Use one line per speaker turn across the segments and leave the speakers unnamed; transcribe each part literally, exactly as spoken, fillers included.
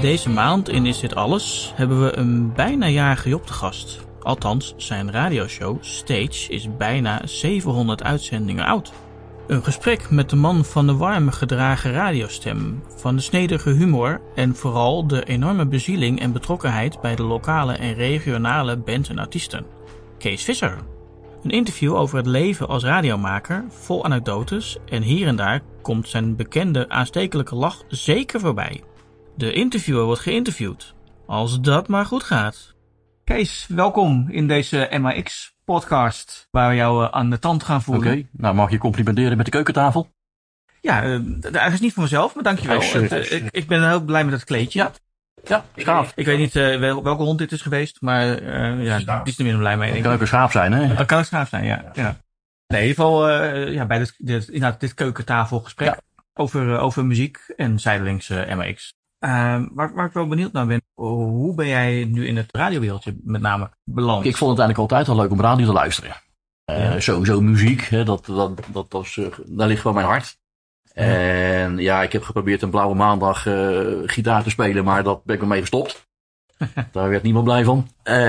Deze maand in Is Dit Alles hebben we een bijna jarige Job te gast. Althans, zijn radioshow Stage is bijna zevenhonderd uitzendingen oud. Een gesprek met de man van de warme gedragen radiostem, van de snedige humor en vooral de enorme bezieling en betrokkenheid bij de lokale en regionale bands en artiesten. Kees Visser. Een interview over het leven als radiomaker, vol anekdotes en hier en daar komt zijn bekende aanstekelijke lach zeker voorbij. De interviewer wordt geïnterviewd, als dat maar goed gaat. Kees, welkom in deze M A X-podcast, waar we jou aan de tand gaan voelen.
Oké, okay, nou mag je complimenteren met de keukentafel?
Ja, uh, dat is niet voor mezelf, maar dankjewel.
Is, uh,
het, uh, ik, ik ben heel blij met het kleedje.
Ja, ja schaaf.
Ik, ik weet niet uh, wel, welke hond dit is geweest, maar uh, ja, die is er minder blij mee.
Het kan ook een schaap zijn, hè?
Dat kan een schaap zijn, ja. ja. ja. Nee, in ieder geval uh, ja, bij dit, dit, inderdaad, dit keukentafelgesprek ja. over, uh, over muziek en zijdelings uh, M A X. Uh, waar, waar ik wel benieuwd naar ben, hoe ben jij nu in het radiowereldje met name beland?
Ik vond het eigenlijk altijd al leuk om radio te luisteren. Uh, ja. Sowieso muziek, hè, dat, dat, dat, dat is, uh, daar ligt wel mijn hart. Ja. En ja, ik heb geprobeerd een blauwe maandag uh, gitaar te spelen, maar dat ben ik wel mee gestopt. Daar werd niemand blij van.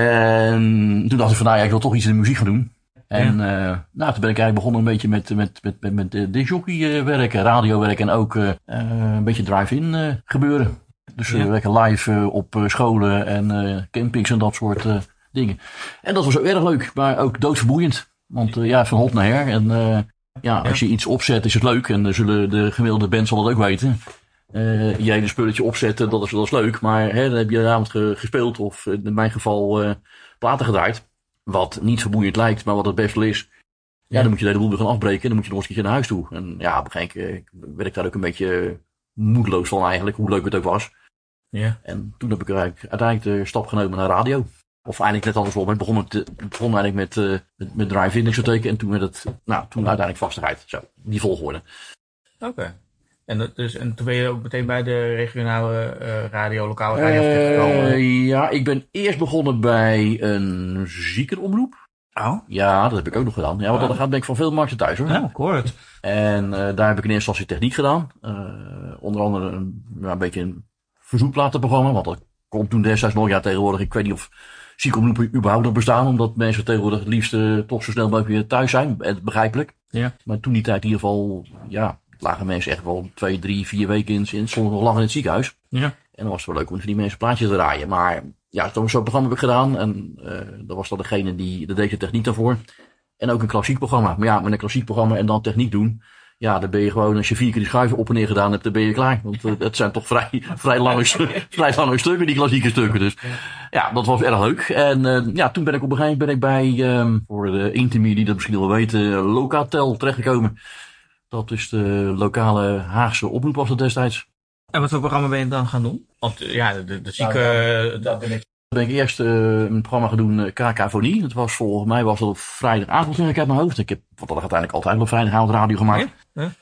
En toen dacht ik van, nou ja, ik wil toch iets in de muziek gaan doen. En ja. uh, nou, toen ben ik eigenlijk begonnen een beetje met, met, met, met, met uh, discjockey werken, radiowerk en ook uh, uh, een beetje drive-in uh, gebeuren. Dus we ja. werken live uh, op uh, scholen en uh, campings en dat soort uh, dingen. En dat was ook erg leuk, maar ook doodvermoeiend. Want uh, ja, van hot naar her. En uh, ja, als je iets opzet is het leuk. En uh, zullen de gemiddelde bands zal dat ook weten. Uh, je hele spulletje opzetten, dat is, dat is leuk. Maar hè, dan heb je de avond ge, gespeeld of in mijn geval uh, platen gedraaid. Wat niet vermoeiend lijkt, maar wat het best wel is. Ja, ja, dan moet je de hele boel weer gaan afbreken. En dan moet je nog eens een keer naar huis toe. En ja, op een gegeven moment werd ik daar ook een beetje moedeloos van eigenlijk. Hoe leuk het ook was. Ja. En toen heb ik er eigenlijk uiteindelijk de stap genomen naar radio. Of eigenlijk net andersom. Ik begon, met, begon eigenlijk met, uh, met, met drive-in discotheken. En toen werd het, nou, toen uiteindelijk vastigheid. Zo, die volgorde.
Oké. Okay. En, dat dus, en toen ben je ook meteen bij de regionale uh, radio, lokale radio uh, terechtgekomen?
Ja, ik ben eerst begonnen bij een ziekenomroep.
Oh?
Ja, dat heb ik ook nog gedaan. Ja, want oh. dat gaat ben ik van veel markten thuis hoor.
Ja, ik hoor het.
En uh, daar heb ik in eerste instantie techniek gedaan. Uh, onder andere een, ja, een beetje een verzoekplatenprogramma. Want dat komt toen destijds nog. Ja, tegenwoordig, ik weet niet of ziekenomroepen überhaupt nog bestaan. Omdat mensen tegenwoordig het liefst uh, toch zo snel mogelijk weer thuis zijn. Begrijpelijk. Ja. Maar toen die tijd in ieder geval, ja, lagen mensen echt wel twee, drie, vier weken in, in soms nog lang in het ziekenhuis. Ja. En dan was het wel leuk om voor die mensen plaatjes te draaien. Maar ja, zo'n programma heb ik gedaan. En uh, dat was dan degene die, dat deed de techniek daarvoor. En ook een klassiek programma. Maar ja, met een klassiek programma en dan techniek doen. Ja, dan ben je gewoon, als je vier keer die schuiven op en neer gedaan hebt, dan ben je klaar. Want uh, het zijn toch vrij, vrij, lange, vrij lange stukken, die klassieke stukken. Dus ja, dat was erg leuk. En uh, ja, toen ben ik op een gegeven moment ben ik bij, um, voor de intimie die dat misschien wel weten, Locatel terechtgekomen. Dat is de lokale Haagse omroep was dat destijds.
En wat voor programma ben je dan gaan doen? Want ja, de, de zieke...
Nou, dat ben ik. Ben ik eerst uh, een programma gaan doen, uh, Kakofonie. Dat was volgens mij was dat op vrijdagavond, zeg ik uit mijn hoofd. Ik heb wat dat uiteindelijk altijd op vrijdagavond radio gemaakt. Ja? Ja.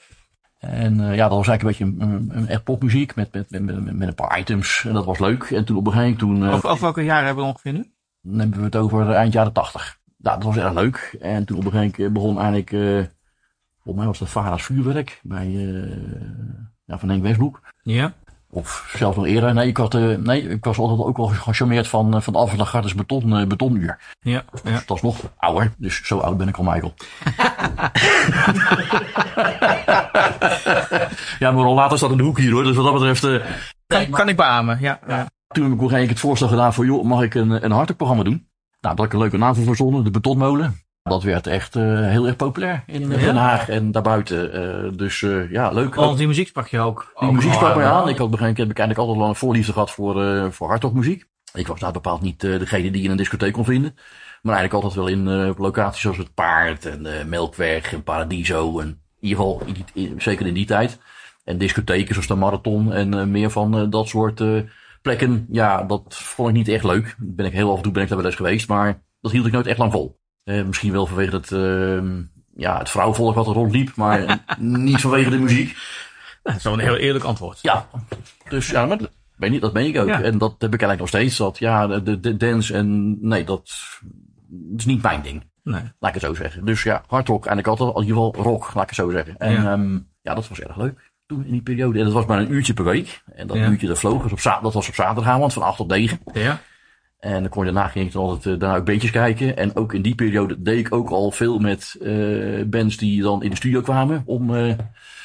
En uh, ja, dat was eigenlijk een beetje een, een echt popmuziek met, met, met, met, met een paar items. En dat was leuk. En toen op een gegeven moment... Toen, uh,
over, over welke jaren hebben we ongeveer nu?
Dan hebben we het over eind jaren tachtig. Nou, dat was erg leuk. En toen op een gegeven moment begon eigenlijk... Uh, volgens mij was dat Vara's Vuurwerk bij uh, ja, van Henk Westbroek. Ja. Of zelfs nog eerder. Nee, ik, had, uh, nee, ik was altijd ook wel gecharmeerd van, uh, van Alfred Lagarde's beton, uh, betonuur. Ja, ja. Dus dat is nog ouder. Dus zo oud ben ik al, Michael. Ja, maar al later staat in de hoek hier hoor. Dus wat dat betreft... Uh,
kan, nee, maar, kan ik beamen, ja. ja.
Toen heb ik op een gegeven moment het voorstel gedaan voor... joh, mag ik een, een hardrockprogramma doen? Nou, dat ik een leuke naam voor verzonnen. De Betonmolen. Dat werd echt uh, heel erg populair in uh, Den Haag en daarbuiten. Uh, dus uh, ja, leuk.
Want die muziek sprak je ook.
Die ook muziek sprak mij aan. Ik had begrepen, heb ik eigenlijk altijd al een voorliefde gehad voor, uh, voor hardrockmuziek. Ik was nou bepaald niet uh, degene die je in een discotheek kon vinden. Maar eigenlijk altijd wel in uh, locaties zoals het Paard en uh, Melkweg en Paradiso. En in ieder geval, in, in, zeker in die tijd. En discotheken zoals de Marathon en uh, meer van uh, dat soort uh, plekken. Ja, dat vond ik niet echt leuk. Ben ik heel af en toe ben ik daar wel eens geweest. Maar dat hield ik nooit echt lang vol. Uh, misschien wel vanwege het, uh, ja, het vrouwvolk wat er rondliep, maar niet vanwege de muziek.
Dat is wel een heel eerlijk antwoord.
Ja, dus ja, maar dat ben, dat ben ik ook. Ja. En dat heb ik eigenlijk nog steeds. Dat ja, de, de dance en nee, dat is niet mijn ding. Nee. Laat ik het zo zeggen. Dus ja, hardrock eigenlijk altijd, in ieder geval rock, laat ik het zo zeggen. En ja, um, ja dat was erg leuk. toen in die periode. En dat was maar een uurtje per week. En dat ja. uurtje dat vloog. Dus op, dat was op zaterdagavond van acht tot negen.
Ja.
En dan kon je daarna ging ik dan altijd uh, daarna ook beetjes kijken. En ook in die periode deed ik ook al veel met uh, bands die dan in de studio kwamen. Om, uh,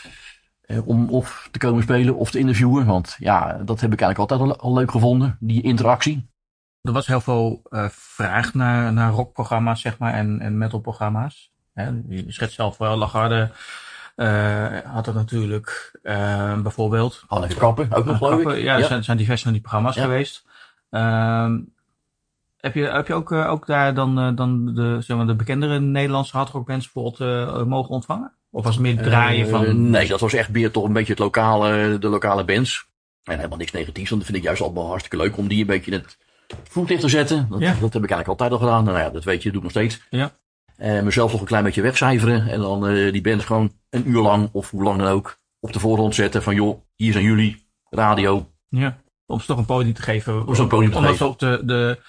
uh, om of te komen spelen of te interviewen. Want ja, dat heb ik eigenlijk altijd al, al leuk gevonden. Die interactie.
Er was heel veel uh, vraag naar, naar rockprogramma's, zeg maar, en, en metalprogramma's. Hè, je schetst zelf wel, Lagarde uh, had het natuurlijk, uh, bijvoorbeeld.
Hanneke Kappen, ook nog geloof ik.
Ja, er ja. zijn, zijn diverse van die programma's ja. geweest. Uh, heb, je, heb je ook, uh, ook daar dan, uh, dan de, zeg maar, de bekendere Nederlandse hardrockbands bijvoorbeeld uh, mogen ontvangen? Of was het meer draaien uh, van...
Nee, dat was echt meer toch een beetje het lokale, de lokale bands. En helemaal niks negatiefs, want dat vind ik juist allemaal hartstikke leuk om die een beetje in het voetlicht te zetten. Dat, ja. dat heb ik eigenlijk altijd al gedaan. Nou ja, dat weet je, doe ik nog steeds.
Ja.
Uh, mezelf nog een klein beetje wegcijferen. En dan uh, die band gewoon een uur lang, of hoe lang dan ook, op de voorgrond zetten. Van joh, hier zijn jullie, radio.
Ja, om ze toch een podium te geven.
Om ze een podium te
Omdat
geven.
Ook de, de,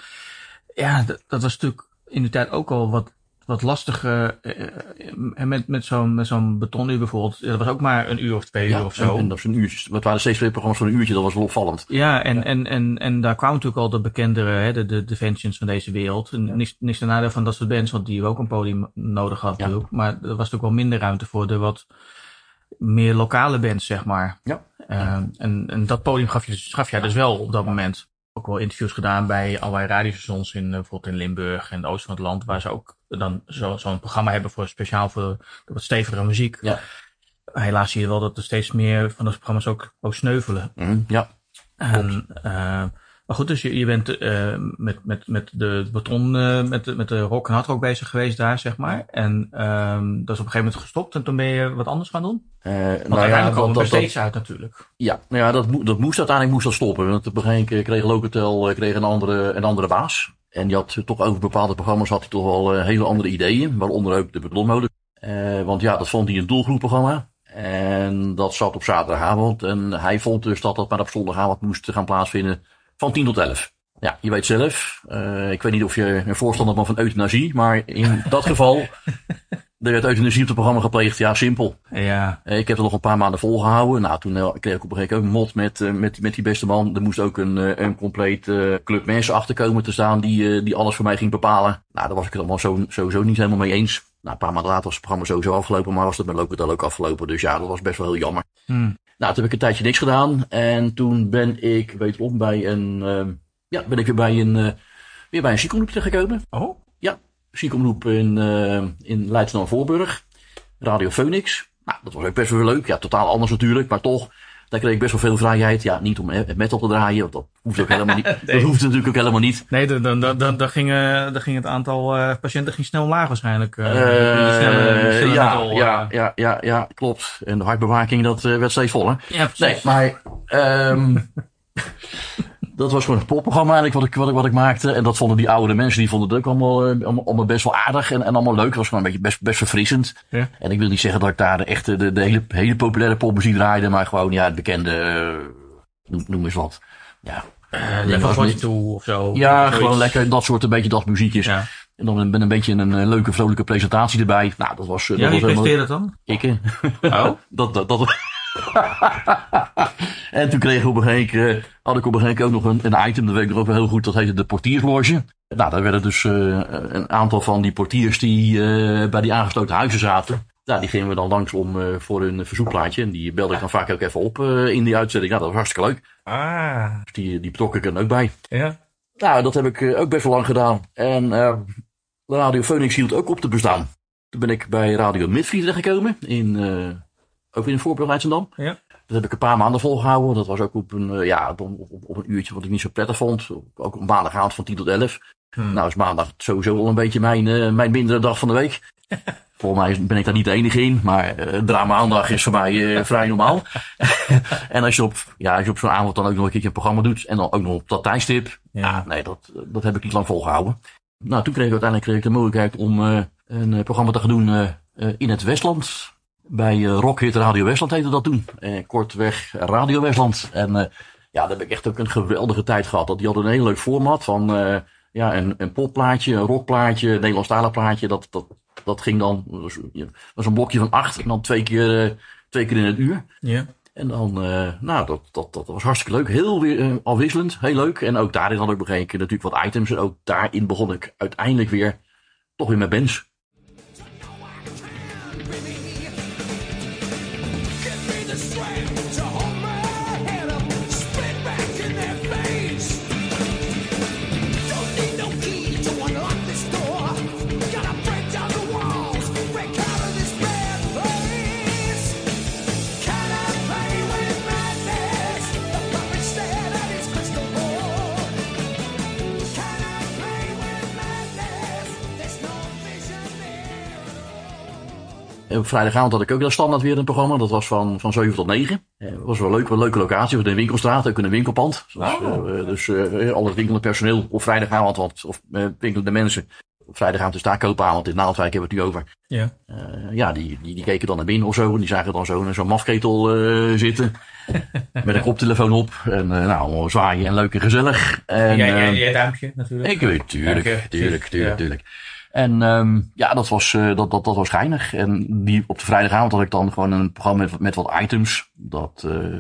ja, dat, dat was natuurlijk in de tijd ook al wat, wat lastiger. Uh, met, met zo'n, met zo'n betonuur bijvoorbeeld. Ja, dat was ook maar een uur of twee
ja,
uur of zo.
En, en dat was een uurtje. Het waren steeds twee programma's van een uurtje, dat was wel opvallend.
Ja, en, ja. en, en, en daar kwamen natuurlijk al de bekendere, hè, de, de Defensions van deze wereld. En ja. niks, niks ten nadele van dat soort bands, want die hebben ook een podium nodig gehad natuurlijk. Ja. Maar er was natuurlijk wel minder ruimte voor de wat meer lokale bands, zeg maar.
Ja.
Uh, en, en dat podium gaf je, gaf jij dus wel op dat moment. Ook wel interviews gedaan bij allerlei radiostations in, uh, bijvoorbeeld in Limburg en het oosten van het land, waar ze ook dan zo, zo'n programma hebben voor speciaal voor de wat stevigere muziek.
Ja.
Helaas zie je wel dat er steeds meer van dat programma's ook, ook sneuvelen.
Mm, ja.
En, uh, maar goed, dus je, je bent uh, met, met, met de beton, uh, met, met de rock en hardrock bezig geweest daar, zeg maar. En um, dat is op een gegeven moment gestopt en toen ben je wat anders gaan doen? Uh, Want nou uiteindelijk ja, komen we steeds uit natuurlijk.
Ja, nou ja, dat, dat moest uiteindelijk moest dat stoppen. Want op een gegeven moment kreeg Locatel kreeg een andere, een andere baas. En die had toch over bepaalde programma's had hij toch wel uh, hele andere ideeën. Waaronder ook de betonmolen. Uh, want ja, dat vond hij een doelgroepprogramma. En dat zat op zaterdagavond. En hij vond dus dat dat maar op zondagavond moest gaan plaatsvinden van tien tot elf. Ja, je weet zelf. Uh, ik weet niet of je een voorstander bent van euthanasie. Maar in dat geval, er werd euthanasie op het programma gepleegd. Ja, simpel.
Ja.
Uh, ik heb er nog een paar maanden volgehouden. Nou, toen uh, kreeg ik op een gegeven moment ook een mot met, uh, met, met die beste man. Er moest ook een, uh, een compleet uh, club mensen achter komen te staan die, uh, die alles voor mij ging bepalen. Nou, daar was ik het allemaal zo, sowieso niet helemaal mee eens. Nou, een paar maanden later was het programma sowieso afgelopen, maar was het met Locatel ook afgelopen. Dus ja, dat was best wel heel jammer.
Hmm.
Nou, toen heb ik een tijdje niks gedaan. En toen ben ik wederom bij een, uh, ja, ben ik weer bij een, uh, weer bij een ziekengroep terechtgekomen.
Oh?
Ja, ziekengroep in, uh, in Leidschendam-Voorburg. Radio Phoenix. Nou, dat was ook best wel leuk. Ja, totaal anders natuurlijk, maar toch. Daar kreeg ik best wel veel vrijheid. Ja, niet om metal te draaien, want dat hoeft ook helemaal niet. nee. Dat hoeft natuurlijk ook helemaal niet.
Nee, dan, dan, dan, dan, ging, uh, dan ging het aantal uh, patiënten ging snel laag waarschijnlijk. Uh,
uh,
die snelle, die snelle
ja,
metal,
ja,
uh.
ja, ja, ja, klopt. En de hartbewaking, dat uh, werd steeds voller.
Ja, precies.
Nee, maar um, dat was gewoon het popprogramma eigenlijk wat ik, wat, ik, wat ik maakte. En dat vonden die oudere mensen, die vonden het ook allemaal, uh, allemaal, allemaal best wel aardig en, en allemaal leuk. Het was gewoon een beetje best, best verfrissend.
Ja.
En ik wil niet zeggen dat ik daar de echte, de, de hele, hele populaire popmuziek draaide, maar gewoon, ja, het bekende, uh, noem, noem eens wat. Ja.
Uh, Level tweeëntwintig of zo.
Ja,
zoiets.
gewoon lekker, dat soort, een beetje dat muziekjes.
Ja.
En dan ben een beetje een, een leuke, vrolijke presentatie erbij. Nou, dat was...
Ja,
dat
wie
was
presenteerde dat dan?
Ik, hè.
Oh?
dat, dat, dat... En toen kreeg ik op een gegeven moment, had ik op een gegeven moment ook nog een, een item, dat weet ik nog ook wel heel goed, dat heette de portiersloge. Nou, daar werden dus uh, een aantal van die portiers die uh, bij die aangesloten huizen zaten. Nou, die gingen we dan langs om uh, voor een verzoekplaatje. En die belde ik dan vaak ook even op uh, in die uitzending. Nou, dat was hartstikke leuk.
Ah.
Dus die, die betrok ik er ook bij.
Ja.
Nou, dat heb ik uh, ook best wel lang gedaan. En uh, Radio Phoenix hield ook op te bestaan. Toen ben ik bij Radio Midvliet terechtgekomen. In, uh, ook in Voorburg Leidschendam.
Ja.
Dat heb ik een paar maanden volgehouden. Dat was ook op een, uh, ja, op, op, op een uurtje wat ik niet zo prettig vond. Ook op maandagavond van tien tot elf. Hmm. Nou is maandag sowieso wel een beetje mijn, uh, mijn mindere dag van de week. Volgens mij ben ik daar niet de enige in. Maar uh, draamaandag is voor mij uh, vrij normaal. En als je op, ja, als je op zo'n avond dan ook nog een keertje een programma doet. En dan ook nog op dat tijdstip. Ja, ja nee, dat, dat heb ik niet lang volgehouden. Nou, toen kreeg ik uiteindelijk kreeg ik de mogelijkheid om uh, een uh, programma te gaan doen uh, uh, in het Westland. Bij uh, Rockhit Radio Westland heette dat toen. Uh, kortweg Radio Westland. En uh, ja, daar heb ik echt ook een geweldige tijd gehad. Dat die hadden een heel leuk format van uh, ja, een, een popplaatje, een rockplaatje, een Nederlandstalig plaatje. Dat, dat, dat ging dan, dat was een blokje van acht en dan twee keer, uh, twee keer in het uur.
Ja.
En dan, uh, nou, dat, dat, dat was hartstikke leuk. Heel weer uh, afwisselend, heel leuk. En ook daarin had ik begrepen natuurlijk wat items. En ook daarin begon ik uiteindelijk weer toch weer met bands. Op vrijdagavond had ik ook dat standaard weer een programma. Dat was van, van zeven tot negen. Het was wel leuk, een leuke locatie. We in de winkelstraat, ook in een winkelpand. Dus, oh. uh, dus uh, al het winkelend personeel op vrijdagavond, want, of uh, winkelende mensen. Op vrijdagavond is daar koopavond. In Naaldwijk hebben we het nu over. Ja, uh, ja die, die, die keken dan naar binnen of zo. En die zagen dan zo'n zo'n mafketel uh, zitten. Met een koptelefoon op. En uh, nou, zwaaien en leuk en gezellig. En,
jij, jij, jij duimpje natuurlijk.
Ik weet, tuurlijk, ja, tuurlijk, tuurlijk, tuurlijk, tuurlijk. En um, ja, dat was, uh, dat, dat, dat was geinig. En die, op de vrijdagavond had ik dan gewoon een programma met, met wat items. Dat, uh,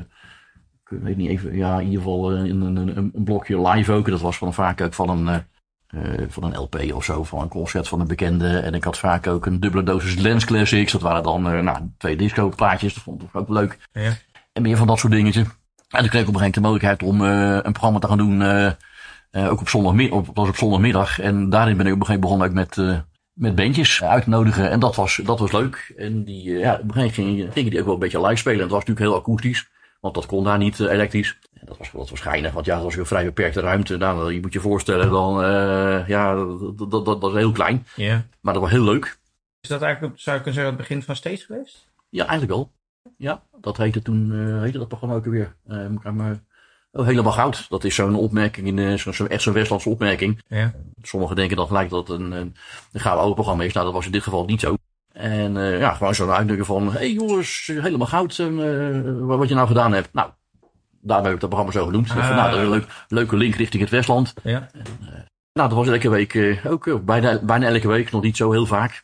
ik weet niet even, ja, in ieder geval uh, een, een, een blokje live ook. Dat was van vaak ook van een, uh, van een L P of zo, van een concert van een bekende. En ik had vaak ook een dubbele dosis Lens Classics. Dat waren dan, uh, nou, twee disco plaatjes. Dat vond ik ook leuk. Ja. En meer van dat soort dingetjes. En toen kreeg ik op een gegeven moment de mogelijkheid om uh, een programma te gaan doen. Uh, Uh, ook op zondagmiddag, op, was op zondagmiddag. En daarin ben ik op een gegeven moment begonnen ook met, uh, met bandjes uit te nodigen. En dat was, dat was leuk. En die, uh, ja, op een gegeven moment gingen, gingen die ook wel een beetje live spelen. En dat was natuurlijk heel akoestisch. Want dat kon daar niet uh, elektrisch. En dat was, dat was geinig. Want ja, dat was een vrij beperkte ruimte. Nou, je moet je voorstellen dan, uh, ja, dat, dat, dat was heel klein. Yeah. Maar dat was heel leuk.
Is dat eigenlijk, zou je kunnen zeggen, het begin van Stage geweest?
Ja, eigenlijk wel. Ja, dat heette toen, uh, heette dat programma ook weer. Uh, maar, Oh, helemaal goud. Dat is zo'n opmerking, in, uh, zo, zo, echt zo'n Westlandse opmerking. Ja. Sommigen denken dan gelijk dat het een, een, een gouden oude programma is. Nou, dat was in dit geval niet zo. En uh, ja, gewoon zo'n uitdrukking van, hé hey jongens, helemaal goud, uh, wat je nou gedaan hebt. Nou, daarom heb ik dat programma zo genoemd. Ah. Van, nou, dat is een leuk, leuke link richting het Westland. Ja. En, uh, nou, dat was elke week, uh, ook uh, bijna, bijna elke week, nog niet zo heel vaak.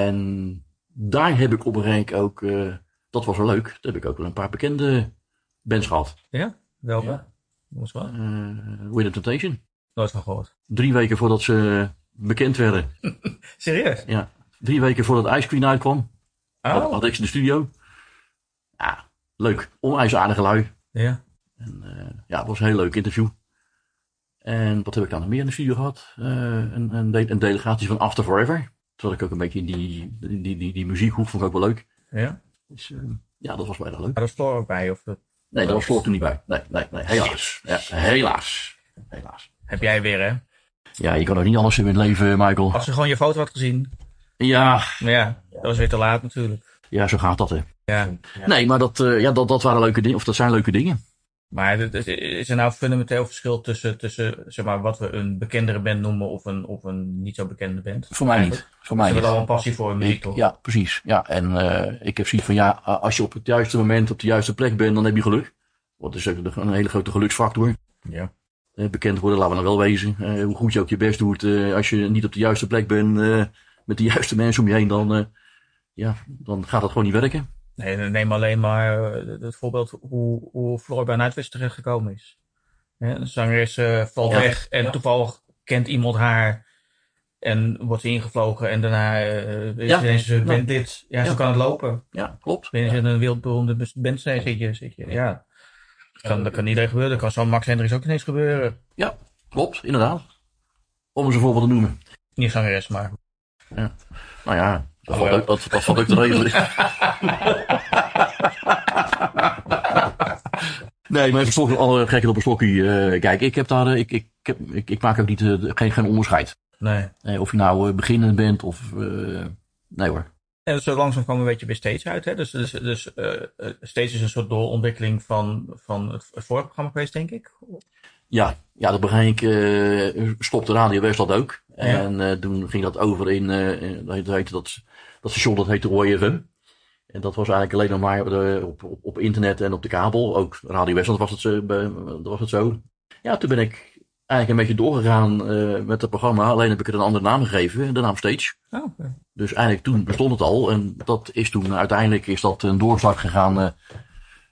En daar heb ik op een rank ook, uh, dat was wel leuk, daar heb ik ook wel een paar bekende bands gehad.
Ja, welke? Ja.
Uh, With Temptation.
Nooit van gehoord.
Drie weken voordat ze bekend werden.
Serieus?
Ja. Drie weken voordat Ice Queen uitkwam. Oh. Had, had ik ze in de studio. Ja, leuk. Onijzeraardige lui. Ja. En, uh, ja, het was een heel leuk interview. En wat heb ik dan nog meer in de studio gehad? Uh, een, een, de- een delegatie van After Forever. Toen had ik ook een beetje in die, die, die, die, die muziekhoek, vond ik ook wel leuk.
Ja.
Dus, uh, ja, dat was wel erg leuk.
Maar dat Floor ook bij? Of dat...
Nee, daar was Floor toen niet bij. Nee, nee, nee, helaas. Ja, helaas. Helaas.
Heb jij weer, hè?
Ja, je kan ook niet alles in het leven, Michael.
Als je gewoon je foto had gezien.
Ja.
Maar ja, dat was weer te laat natuurlijk.
Ja, zo gaat dat, hè.
Ja.
Nee, maar dat, uh, ja, dat, dat waren leuke dingen, of dat zijn leuke dingen.
Maar is er nou een fundamenteel verschil tussen, tussen zeg maar, wat we een bekendere band noemen of een, of een niet zo bekende band?
Voor mij niet. Voor mij
Ze
niet.
hebben al een passie voor muziek,
ik,
toch?
Ja, precies. Ja, en uh, ik heb zoiets van, ja, als je op het juiste moment op de juiste plek bent, dan heb je geluk. Wat is ook een hele grote geluksfactor.
Ja.
Uh, bekend worden, laten we nou wel wezen. Uh, hoe goed je ook je best doet, uh, als je niet op de juiste plek bent, uh, met de juiste mensen om je heen, dan, uh, ja, dan gaat dat gewoon niet werken.
Nee, neem alleen maar uh, het voorbeeld hoe, hoe Floor bij Nightwish terecht gekomen is. Ja, de zangeres uh, valt ja. weg en ja. toevallig kent iemand haar en wordt ze ingevlogen en daarna uh, is ja. ze ja. bent dit. Ja, ja, zo kan het lopen.
Ja, klopt.
Ben je in een wereldberoemde band zit je, zit je. Ja. Dat kan, dat kan iedereen gebeuren. Dat kan zo'n Max Hendricks ook ineens gebeuren.
Ja, klopt, inderdaad. Om eens een voorbeeld te noemen.
Niet zangeres, maar.
Ja. Nou ja, dat valt ook, dat, dat valt ook te regelen. Nee, maar even slok, alle gekken op een slokje. Uh, kijk, ik heb daar, ik, ik, ik, ik, ik maak ook niet, uh, geen, geen onderscheid.
Nee.
nee. Of je nou uh, beginnend bent of, uh, nee hoor.
En zo langzaam komen we een beetje bij Stage uit, hè? Dus, dus, dus uh, Stage is een soort doorontwikkeling van, van het vorige programma geweest, denk ik.
Ja, ja, dat begin ik, uh, stopte Radio Westland ook. Ja. En uh, toen ging dat over in, uh, dat heette dat, dat station, dat heette Roy F M. En dat was eigenlijk alleen nog maar de, op, op, op internet en op de kabel. Ook Radio Westland was het, uh, was het zo. Ja, toen ben ik eigenlijk een beetje doorgegaan uh, met het programma. Alleen heb ik het een andere naam gegeven, de naam Stage.
Oh, okay.
Dus eigenlijk toen bestond het al. En dat is toen uiteindelijk is dat een doorslag gegaan uh,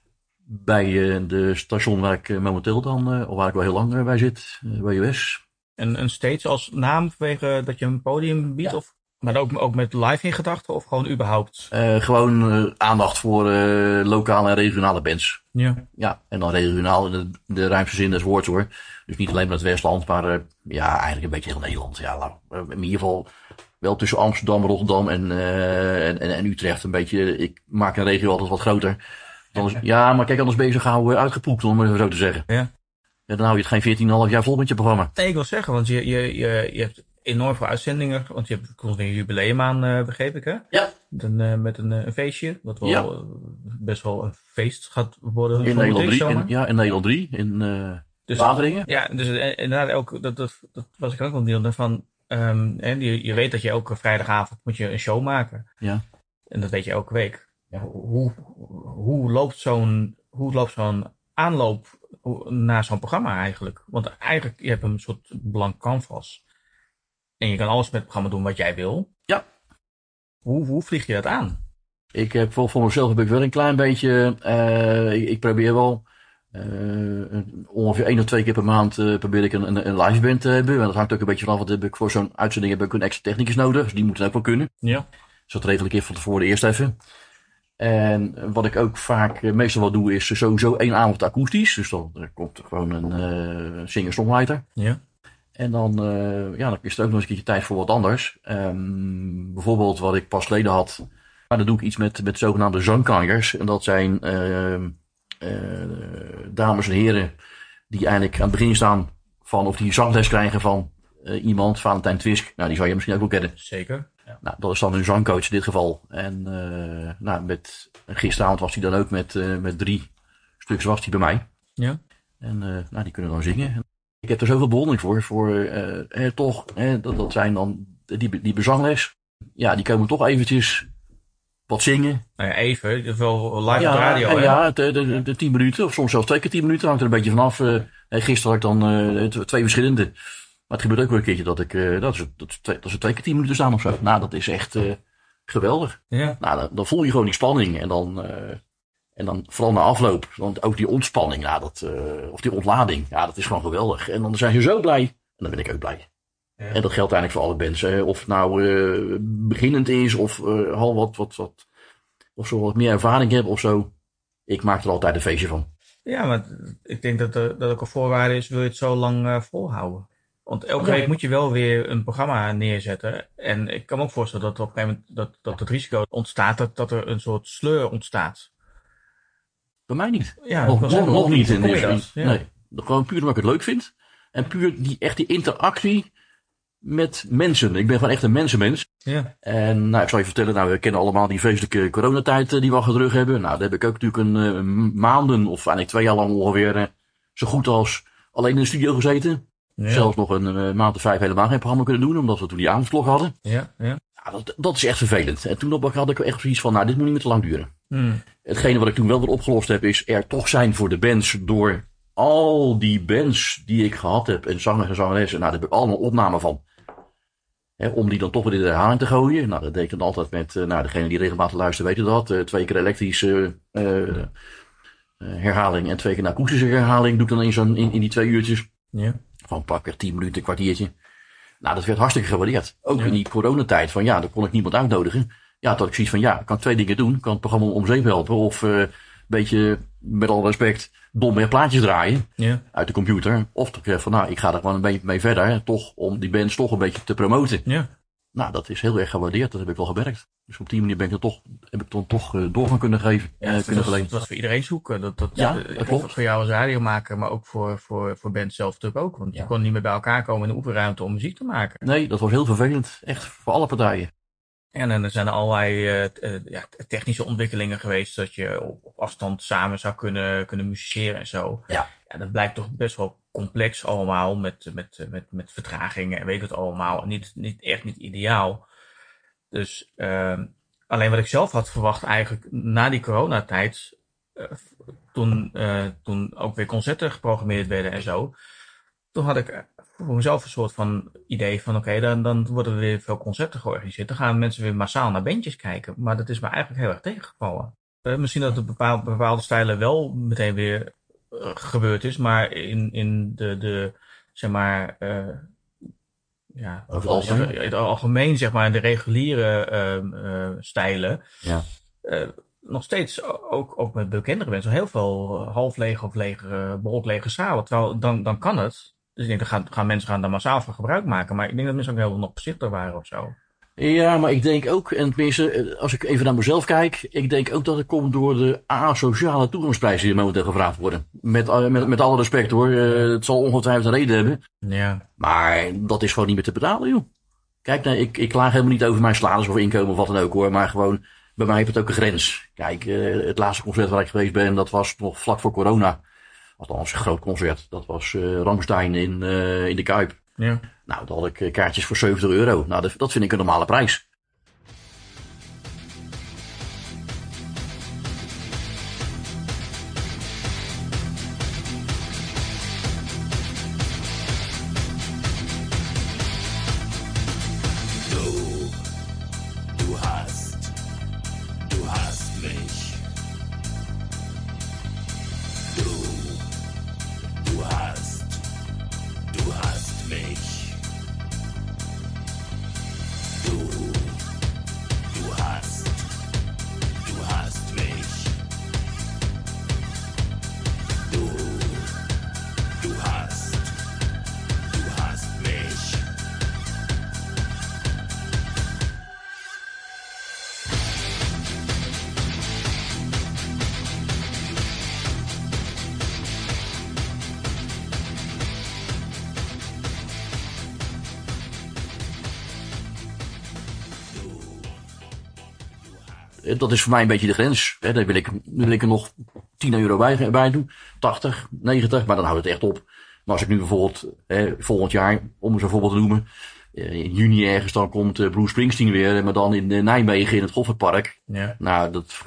bij uh, de station waar ik uh, momenteel dan, uh, of waar ik wel heel lang uh, bij zit, uh, W O S.
En, en steeds als naam vanwege dat je een podium biedt?
Ja.
Of, maar ook, ook met live in gedachten of gewoon überhaupt?
Uh, gewoon uh, aandacht voor uh, lokale en regionale bands.
Ja.
Ja, en dan regionaal in de, de ruimste zin des woords hoor. Dus niet alleen maar het Westland, maar uh, ja, eigenlijk een beetje heel Nederland. Ja, nou, uh, in ieder geval wel tussen Amsterdam, Rotterdam en, uh, en, en, en Utrecht een beetje. Ik maak een regio altijd wat groter. Anders, ja, maar kijk, anders ben je zo gauw uitgepoept, om het zo te zeggen.
Ja.
Ja, dan hou je het geen veertien komma vijf jaar vol met je programma.
Nee, ik wil zeggen, want je, je, je, je hebt enorm veel uitzendingen. Want je hebt komt weer een jubileum aan, uh, begreep ik, hè?
Ja.
Met een, uh, met een, uh, een feestje, wat wel
Ja.
uh, best wel een feest gaat worden.
In Nederland drie. In, ja, in Nederland drie. In uh,
dus,
Wateringen.
Ja, dus uh, inderdaad, elke, dat, dat, dat was ik ook wel deel van. Um, hè, je, je weet dat je elke vrijdagavond moet je een show maken.
Ja.
En dat weet je elke week. Ja, hoe, hoe loopt zo'n, hoe loopt zo'n aanloop naar zo'n programma eigenlijk? Want eigenlijk, je hebt een soort blank canvas. En je kan alles met het programma doen wat jij wil.
Ja.
Hoe, hoe vlieg je dat aan?
Ik heb voor, voor mezelf heb ik wel een klein beetje, uh, ik, ik probeer wel, uh, ongeveer één of twee keer per maand uh, probeer ik een, een, een live band te hebben. En dat hangt ook een beetje vanaf, wat heb ik voor zo'n uitzending heb ik een extra technicus nodig. Dus die moeten ook wel kunnen.
Ja.
Dus dat regel ik even van tevoren eerst even. En wat ik ook vaak uh, meestal wel doe, is sowieso één avond akoestisch. Dus dan uh, komt er gewoon een uh, singer-songwriter.
Ja.
En dan, uh, ja, dan is er ook nog eens een keertje tijd voor wat anders. Um, bijvoorbeeld wat ik pas geleden had. Maar dan doe ik iets met, met zogenaamde zangkangers. En dat zijn uh, uh, dames en heren die eigenlijk aan het begin staan van, of die zangles krijgen van uh, iemand, Valentijn Twisk. Nou, die zou je misschien ook wel kennen.
Zeker.
Ja. Nou, dat is dan een zangcoach in dit geval. En uh, nou, met, gisteravond was hij dan ook met, uh, met drie stuks was hij bij mij.
Ja.
En uh, nou, die kunnen dan zingen. Ik heb er zoveel bewondering voor, voor uh, eh, toch, eh, dat, dat zijn dan die, die bezangles. Ja, die komen toch eventjes wat zingen.
Nou ja, even, dat is wel live
ja,
op de radio, hè?
Ja, de, de, de, de tien minuten, of soms zelfs twee keer tien minuten, hangt er een beetje vanaf. Uh, gisteren had ik dan uh, twee verschillende. Maar het gebeurt ook wel een keertje dat ik, uh, dat, is, dat, is twee, dat ze twee keer tien minuten staan of zo. Nou, dat is echt uh, geweldig.
Ja.
Nou, dan, dan voel je gewoon die spanning en dan... Uh, En dan vooral na afloop, want ook die ontspanning, ja, dat, uh, of die ontlading, ja, dat is gewoon geweldig. En dan zijn ze zo blij, en dan ben ik ook blij. Ja. En dat geldt eigenlijk voor alle bands. Hè. Of het nou uh, beginnend is, of uh, al wat, wat, wat, of zo wat meer ervaring hebben of zo. Ik maak er altijd een feestje van.
Ja, maar ik denk dat er, dat ook een voorwaarde is, wil je het zo lang uh, volhouden. Want elke
ja.
week moet je wel weer een programma neerzetten. En ik kan me ook voorstellen dat op een gegeven moment dat, dat het risico ontstaat, dat, dat er een soort sleur ontstaat.
Bij mij niet.
Ja,
nog, nog, nog niet. In,
in, in,
ja. Nee, gewoon puur omdat ik het leuk vind. En puur die, echt die interactie met mensen. Ik ben gewoon echt een mensenmens.
Ja.
En nou, ik zal je vertellen, nou, we kennen allemaal die vreselijke coronatijd uh, die we achter de rug hebben. Nou, daar heb ik ook natuurlijk een uh, maanden, of eigenlijk twee jaar lang ongeveer, uh, zo goed als alleen in de studio gezeten. Ja. Zelfs nog een uh, maand of vijf helemaal geen programma kunnen doen, omdat we toen die avondklok hadden.
Ja, ja.
Ja, dat, dat is echt vervelend. En toen had ik echt zoiets van, nou, dit moet niet meer te lang duren.
Hmm.
Hetgene wat ik toen wel weer opgelost heb, is er toch zijn voor de bands door al die bands die ik gehad heb. En zangers en zangeressen, nou, daar heb ik allemaal opnamen van. He, om die dan toch weer in de herhaling te gooien. Nou, dat deed ik dan altijd met, uh, nou, degene die regelmatig luistert weten dat. Uh, twee keer elektrische uh, uh, herhaling en twee keer een akoestische herhaling doe ik dan in, zo'n, in, in die twee uurtjes.
Ja.
Van pakken tien minuten, een kwartiertje. Nou, dat werd hartstikke gewaardeerd. Ook ja. In die coronatijd van ja, daar kon ik niemand uitnodigen. Ja, dat ik zoiets van ja, ik kan twee dingen doen. Ik kan het programma om zeep helpen of uh, een beetje, met alle respect, domweg plaatjes draaien.
Ja.
Uit de computer. Of toch van nou, ik ga er gewoon een beetje mee verder. Toch om die bands toch een beetje te promoten.
Ja.
Nou, dat is heel erg gewaardeerd. Dat heb ik wel gewerkt. Dus op die manier ben ik dat toch, heb ik dan toch uh, door van kunnen geven.
Ja,
uh,
dat,
kunnen
was, dat was voor iedereen zoeken. Dat, dat,
ja,
dat,
dat klopt.
Voor jou als radiomaker, maar ook voor, voor, voor bands zelf natuurlijk ook. Want je ja. kon niet meer bij elkaar komen in de oefenruimte om muziek te maken.
Nee, dat was heel vervelend. Echt voor alle partijen.
En, en er zijn allerlei uh, uh, ja, technische ontwikkelingen geweest dat je op, op afstand samen zou kunnen, kunnen musiceren en zo.
Ja.
Ja, dat blijkt toch best wel complex allemaal met, met, met, met vertragingen en weet het allemaal. Niet, niet, echt niet ideaal. Dus uh, alleen wat ik zelf had verwacht eigenlijk na die coronatijd, uh, toen, uh, toen ook weer concerten geprogrammeerd werden en zo. Toen had ik voor mezelf een soort van idee van oké, okay, dan, dan worden er weer veel concerten georganiseerd. Dan gaan mensen weer massaal naar bandjes kijken. Maar dat is me eigenlijk heel erg tegengevallen. Uh, misschien dat het bepaalde, bepaalde stijlen wel meteen weer uh, gebeurd is, maar in, in de, de, zeg maar, uh, ja,
over het algemeen,
in het algemeen, zeg maar, de reguliere uh, uh, stijlen,
ja.
uh, nog steeds, ook, ook met bekendere mensen, heel veel half lege of lege, uh, behoorlijk lege zalen. Terwijl, dan, dan kan het. Dus ik denk, dan gaan, gaan mensen gaan daar massaal van gebruik maken. Maar ik denk dat mensen ook heel nog voorzichtig waren of zo.
Ja, maar ik denk ook, en tenminste, als ik even naar mezelf kijk, ik denk ook dat het komt door de asociale toegangsprijzen die momenteel gevraagd worden. Met, met, met alle respect hoor, uh, het zal ongetwijfeld een reden hebben.
Ja.
Maar dat is gewoon niet meer te betalen, joh. Kijk, nou, ik, ik klaag helemaal niet over mijn salaris of inkomen of wat dan ook hoor, maar gewoon, bij mij heeft het ook een grens. Kijk, uh, het laatste concert waar ik geweest ben, dat was nog vlak voor corona. Althans, een groot concert. Dat was uh, Rammstein in, uh, in de Kuip.
Ja.
Nou, dan had ik kaartjes voor zeventig euro. Nou, dat, dat vind ik een normale prijs. Dat is voor mij een beetje de grens. Hè. Daar wil ik, wil ik er nog tien euro bij, bij doen. tachtig, negentig, maar dan houdt het echt op. Maar als ik nu bijvoorbeeld hè, volgend jaar, om eens een voorbeeld te noemen, in juni ergens, dan komt Bruce Springsteen weer, maar dan in Nijmegen in het Goffertpark.
Ja.
Nou, dat,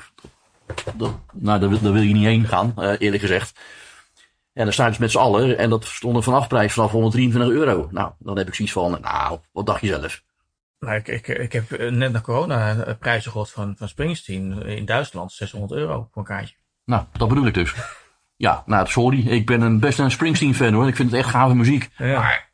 dat, nou daar, daar wil je niet heen gaan, eerlijk gezegd. En dan sta je dus met z'n allen en dat stond een vanafprijs vanaf honderddrieëntwintig euro. Nou, dan heb ik zoiets van, nou, wat dacht je zelf?
Nou, ik, ik, ik heb net na corona prijzen gehoord van, van Springsteen in Duitsland, zeshonderd euro voor een kaartje.
Nou, dat bedoel ik dus. Ja, nou, sorry. Ik ben een, best een Springsteen-fan hoor. Ik vind het echt gave muziek.
Ja.
Maar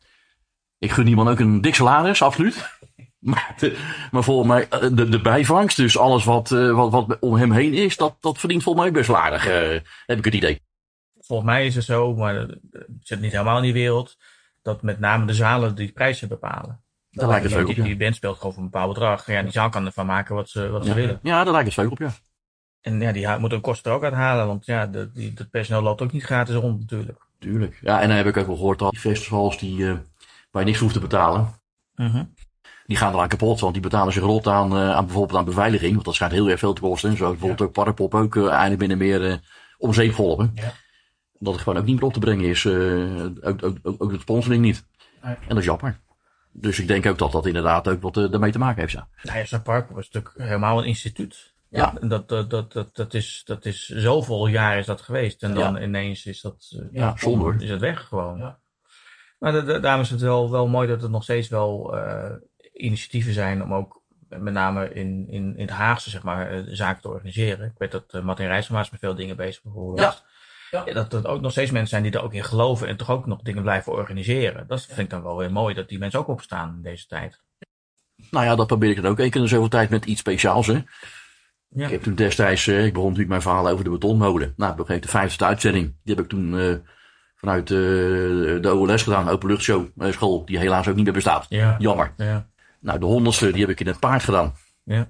ik gun die man ook een dik salaris, absoluut. Maar, de, maar volgens mij, de, de bijvangst, dus alles wat, wat, wat om hem heen is, dat, dat verdient volgens mij best wel aardig, uh, heb ik het idee.
Volgens mij is het zo, maar het zit niet helemaal in die wereld, dat met name de zalen die prijzen bepalen.
Daar lijkt het veel op, ja.
Die, die band speelt gewoon voor een bepaald bedrag. Ja, die zaal kan ervan maken wat ze, wat
ja.
ze willen.
Ja, daar lijkt het veel op, ja.
En ja, die moet een kosten er ook uithalen, want ja, de, die, het personeel loopt ook niet gratis rond natuurlijk.
Tuurlijk. Ja, en dan heb ik ook wel gehoord dat die festivals die, uh, waar je niks hoeft te betalen,
mm-hmm.
die gaan eraan kapot, want die betalen zich rot aan, uh, aan bijvoorbeeld aan beveiliging, want dat schijnt heel erg veel te kosten. Zo bijvoorbeeld ja. ook Parkpop ook uh, eindelijk binnen meer uh, om zeep geholpen. Ja. Dat het gewoon ook niet meer op te brengen is, uh, ook, ook, ook, ook de sponsoring niet. Nee. En dat is jammer. Dus ik denk ook dat dat inderdaad ook wat uh, ermee te maken heeft. Ja.
Nou ja, zo'n park was natuurlijk helemaal een instituut.
Ja.
ja dat, dat, dat, dat, dat, is, dat is zoveel jaar is dat geweest. En dan
ja.
ineens is dat, uh,
ja, zonder.
Is dat weg gewoon. Ja. Maar da, da, daarom is het wel, wel mooi dat er nog steeds wel uh, initiatieven zijn om ook met name in, in, in het Haagse zeg maar, uh, zaken te organiseren. Ik weet dat uh, Martin Rijsselma is met veel dingen bezig bijvoorbeeld.
Ja.
Ja. Ja, dat er ook nog steeds mensen zijn die er ook in geloven en toch ook nog dingen blijven organiseren. Dat vind ik dan wel weer mooi, dat die mensen ook opstaan in deze tijd.
Nou ja, dat probeer ik dan ook één keer in zoveel tijd met iets speciaals. Hè.
Ja.
Ik heb toen destijds, uh, ik begon natuurlijk mijn verhaal over de betonmolen. Nou, op een de vijftigste uitzending. Die heb ik toen uh, vanuit uh, de O L S gedaan, openluchtshow uh, school, die helaas ook niet meer bestaat.
Ja.
Jammer.
Ja.
Nou, de honderdste, die heb ik in het paard gedaan.
Ja.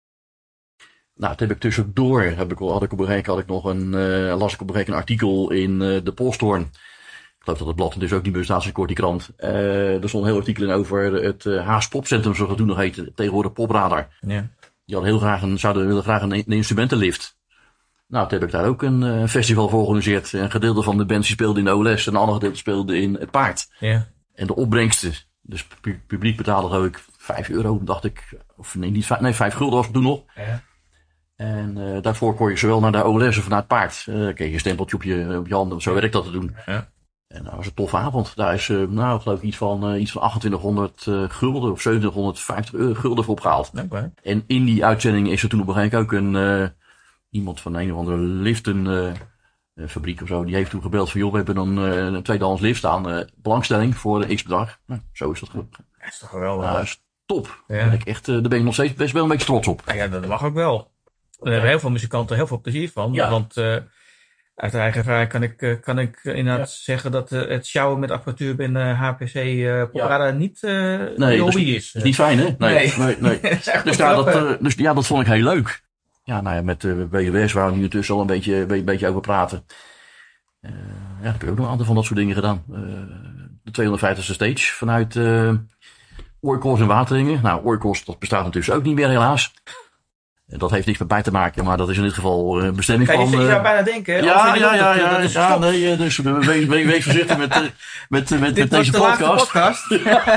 Nou, dat heb ik tussendoor, heb ik, had ik op een gegeven had ik nog een, uh, las ik op een gegeven een artikel in uh, de Posthoorn. Ik geloof dat het blad dus ook niet meer bestaat, zo'n kort die krant. Uh, er stond een heel artikel in over het uh, Haas Popcentrum, zoals het toen nog heette, tegenwoordig Popradar.
Ja.
Die hadden heel graag een, zouden willen graag een, een instrumentenlift. Nou, toen heb ik daar ook een uh, festival voor georganiseerd. Een gedeelte van de bands die speelde in de O L S en een ander gedeelte speelde in het paard.
Ja.
En de opbrengsten, dus pu- publiek betaalde geloof ik vijf euro, dacht ik. Of nee, niet vijf, nee, vijf gulden was het toen nog.
Ja.
En uh, daarvoor kon je zowel naar de O L S of naar het paard. Uh, kreeg je een stempeltje op je, op je handen, zo werkt dat te doen.
Ja.
En dat was een toffe avond. Daar is, uh, nou, geloof ik iets van, uh, iets van achtentwintighonderd uh, gulden of zeventienhonderdvijftig euro, gulden voor opgehaald.
Okay.
En in die uitzending is er toen op een gegeven moment ook een, uh, iemand van een of andere liften uh, fabriek of zo. Die heeft toen gebeld van joh, we hebben dan uh, een tweedehands lift staan. Uh, belangstelling voor uh, x bedrag. Nou, zo is dat goed.
Dat is toch geweldig.
Nou, is top.
Ja.
Ben ik echt, uh, daar ben ik nog steeds best wel een beetje trots op.
Nou ja, dat mag ook wel. Daar hebben heel veel muzikanten heel veel plezier van.
Ja.
Want uh, uit eigen ervaring kan ik, uh, kan ik inderdaad ja. zeggen dat uh, het sjouwen met apparatuur binnen H P C uh, Poprada ja. niet uh,
nee,
de hobby
is.
is.
is niet fijn, hè? Nee, nee. nee, nee. dus, ja, dat, uh, dus ja, dat vond ik heel leuk. Ja, nou ja, met uh, B W S waar we nu intussen al een beetje, een beetje over praten. Uh, ja, heb ik ook nog een aantal van dat soort dingen gedaan. Uh, de tweehonderdvijftigste stage vanuit uh, Oorkos en Wateringen. Nou, Oorkos, dat bestaat natuurlijk ook niet meer helaas. Dat heeft niks met bij te maken, maar dat is in dit geval een bestemming
ja, je,
van...
Je zou bijna denken...
Ja, ja, ja, ja, ja, ja, nee, dus wees, wees voorzichtig met, met, met, met, met deze
de
podcast.
podcast.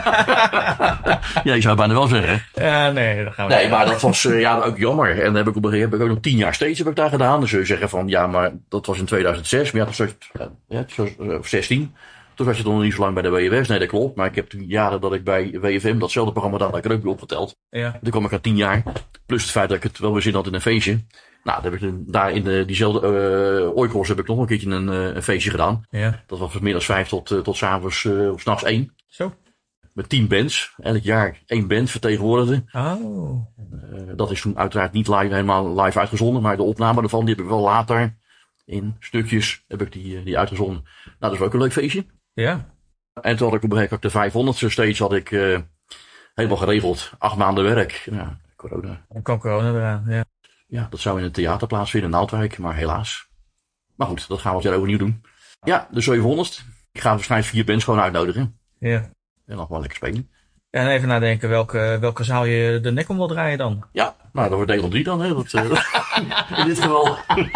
Ja, je zou bijna wel zeggen.
Ja, nee, dat gaan we
Nee,
niet.
maar dat was uh, ja, ook jammer. En dan heb ik, op, heb ik ook nog tien jaar steeds heb ik daar gedaan. Dan zul je zeggen van, ja, maar dat was in tweeduizend zes. Maar ja, dat was, ja, of zestien. Toen was je nog niet zo lang bij de W W S. Nee, dat klopt. Maar ik heb toen jaren dat ik bij W F M datzelfde programma daar dat ik er ook weer opgeteld.
Ja.
Toen kwam ik aan tien jaar. Plus het feit dat ik het wel weer zin had in een feestje. Nou, dan heb ik daar in de, diezelfde uh, Oikos heb ik nog een keertje een, uh, een feestje gedaan.
Ja.
Dat was van middags vijf tot, uh, tot 's avonds uh, of 's nachts één.
Zo.
Met tien bands. Elk jaar één band vertegenwoordigde.
Oh.
Uh, dat is toen uiteraard niet live, helemaal live uitgezonden. Maar de opname ervan, die heb ik wel later in stukjes heb ik die, die uitgezonden. Nou, dat is ook een leuk feestje.
Ja.
En toen had ik op een gegeven moment de vijfhonderdste stage had ik uh, helemaal geregeld. Acht maanden werk. Ja, corona.
Dan kwam corona eraan, ja.
Ja, dat zou in het theater plaatsvinden in Naaldwijk, maar helaas. Maar goed, dat gaan we het jaar overnieuw doen. Ja, de zevenhonderdste. Ik ga waarschijnlijk vier bands gewoon uitnodigen.
Ja.
En nog wel lekker spelen.
En even nadenken welke, welke zaal je de nek om wil draaien dan.
Ja, nou, dat wordt deel drie dan, hè. Dat, uh, in dit geval.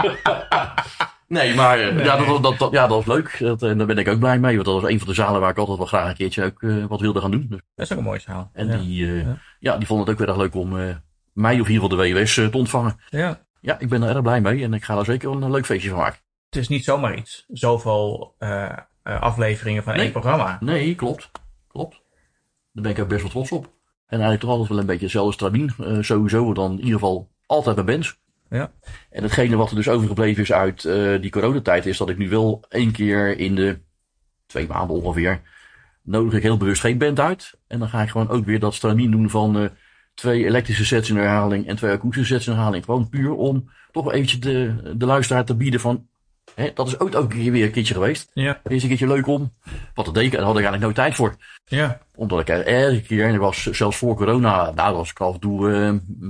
Nee, maar uh, nee. Ja, dat, dat, dat, ja, dat was leuk. Dat, en daar ben ik ook blij mee. Want dat was een van de zalen waar ik altijd wel graag een keertje ook uh, wat wilde gaan doen. Dus.
Dat is ook een mooie zaal.
En
ja.
die, uh,
ja.
ja, die vonden het ook weer erg leuk om uh, mij of in ieder geval de W W S uh, te ontvangen.
Ja.
Ja, ik ben er erg blij mee. En ik ga er zeker een leuk feestje van maken.
Het is niet zomaar iets. Zoveel uh, uh, afleveringen van
nee.
één programma.
Nee, klopt. Klopt. Daar ben ik ook best wel trots op. En eigenlijk toch altijd wel een beetje hetzelfde stramien. Uh, sowieso dan in ieder geval altijd bij bands.
Ja.
En hetgene wat er dus overgebleven is uit uh, die coronatijd is dat ik nu wel één keer in de twee maanden ongeveer nodig ik heel bewust geen band uit. En dan ga ik gewoon ook weer dat stramien doen van uh, twee elektrische sets in herhaling en twee akoestische sets in herhaling. Gewoon puur om toch wel eventjes de, de luisteraar te bieden van, hè, dat is ook, ook weer een keertje geweest.
Ja.
Er is een keertje leuk om. Wat te denken, daar had ik eigenlijk nooit tijd voor.
Ja.
Omdat ik er elke keer, en dat was zelfs voor corona, nou was ik af en toe, uh,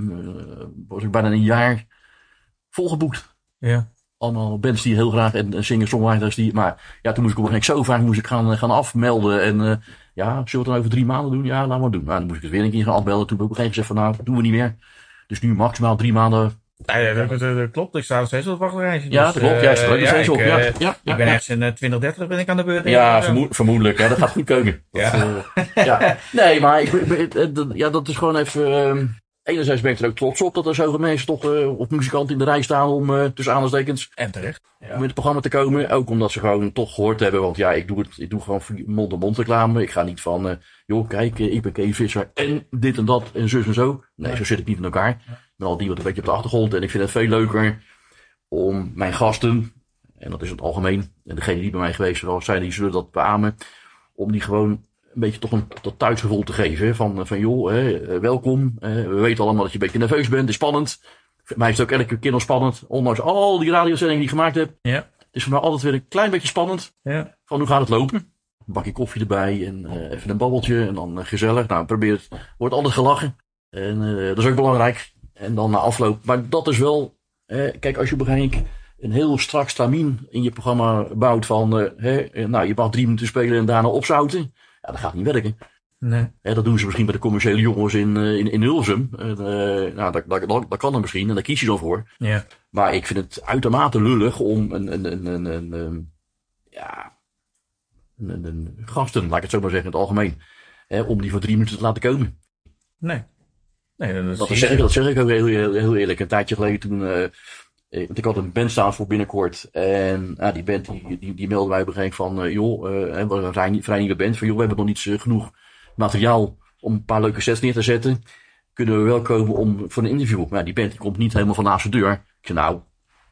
uh, was ik bijna een jaar volgeboekt.
Ja.
Allemaal bands die heel graag, en, en singer-songwriters die, maar ja, toen moest ik op een gegeven moment zo vaak moest ik gaan, gaan afmelden. En uh, ja, zullen we het dan over drie maanden doen? Ja, laten we het doen. Nou, dan moest ik het weer een keer gaan afmelden. Toen heb ik op een gegeven moment gezegd van, nou, doen we niet meer. Dus nu maximaal drie maanden.
Ja, ja, dat, dat, dat klopt. Ik sta nog steeds op het wachtlijstje.
Ja,
dus,
dat klopt. Ja, ik sta er nog steeds op. Ja, ja, ja,
ik ben
ja.
ergens in uh, twintig dertig ben ik aan de beurt.
Ja, vermo- vermoedelijk. Ja, dat gaat goed komen.
Ja.
Dat, uh, ja. Nee, maar ik, ik, ja, dat is gewoon even... Um, enerzijds ben ik er ook trots op dat er zoveel mensen toch uh, of muzikanten in de rij staan om uh, tussen aanhalingstekens
en terecht
ja. om in het programma te komen. Ook omdat ze gewoon toch gehoord hebben. Want ja, ik doe het, ik doe gewoon mond-to-mond reclame. Ik ga niet van, uh, joh, kijk, ik ben Kees Visser en dit en dat en zus en zo. Nee, nee. Zo zit ik niet in elkaar. Ik ben al die wat een beetje op de achtergrond. En ik vind het veel leuker om mijn gasten, en dat is het algemeen, en degene die bij mij geweest zijn, die zullen dat beamen, om die gewoon een beetje toch een dat thuisgevoel te geven. Van, van joh, hè, welkom. Hè, we weten allemaal dat je een beetje nerveus bent. Het is spannend. Voor mij is het ook elke keer nog spannend. Ondanks al die radiozendingen die ik gemaakt heb.
Ja.
Het is voor mij altijd weer een klein beetje spannend.
Ja.
Van hoe gaat het lopen? Een bakje koffie erbij. En uh, even een babbeltje. En dan uh, gezellig. Nou, probeer het. Wordt altijd gelachen. En uh, dat is ook belangrijk. En dan na afloop. Maar dat is wel. Uh, kijk, als je op een gegeven moment een heel strak stramien in je programma bouwt. Van, uh, hè, nou, je mag drie minuten spelen en daarna opzouten. Ja, dat gaat niet werken.
Nee.
Hè, dat doen ze misschien bij de commerciële jongens in, uh, in, in Hilversum. Uh, nou, dat, dat, dat, dat kan er misschien en daar kies je dan voor.
Ja.
Maar ik vind het uitermate lullig om een, een, een, een, een, een ja, een, een, een gasten, laat ik het zo maar zeggen in het algemeen, hè, om die voor drie minuten te laten komen.
Nee. Nee, dat is
dat, zeg ik, dat zeg ik ook heel, heel, heel eerlijk. Een tijdje geleden toen, uh, want ik had een band staan voor binnenkort. En uh, die band die, die, die meldde mij op een gegeven moment van, uh, joh, uh, we hebben een vrij, vrij nieuwe band. Van joh, we hebben nog niet uh, genoeg materiaal om een paar leuke sets neer te zetten. Kunnen we wel komen om voor een interview. Maar die band die komt niet helemaal van naast de deur. Ik zei nou,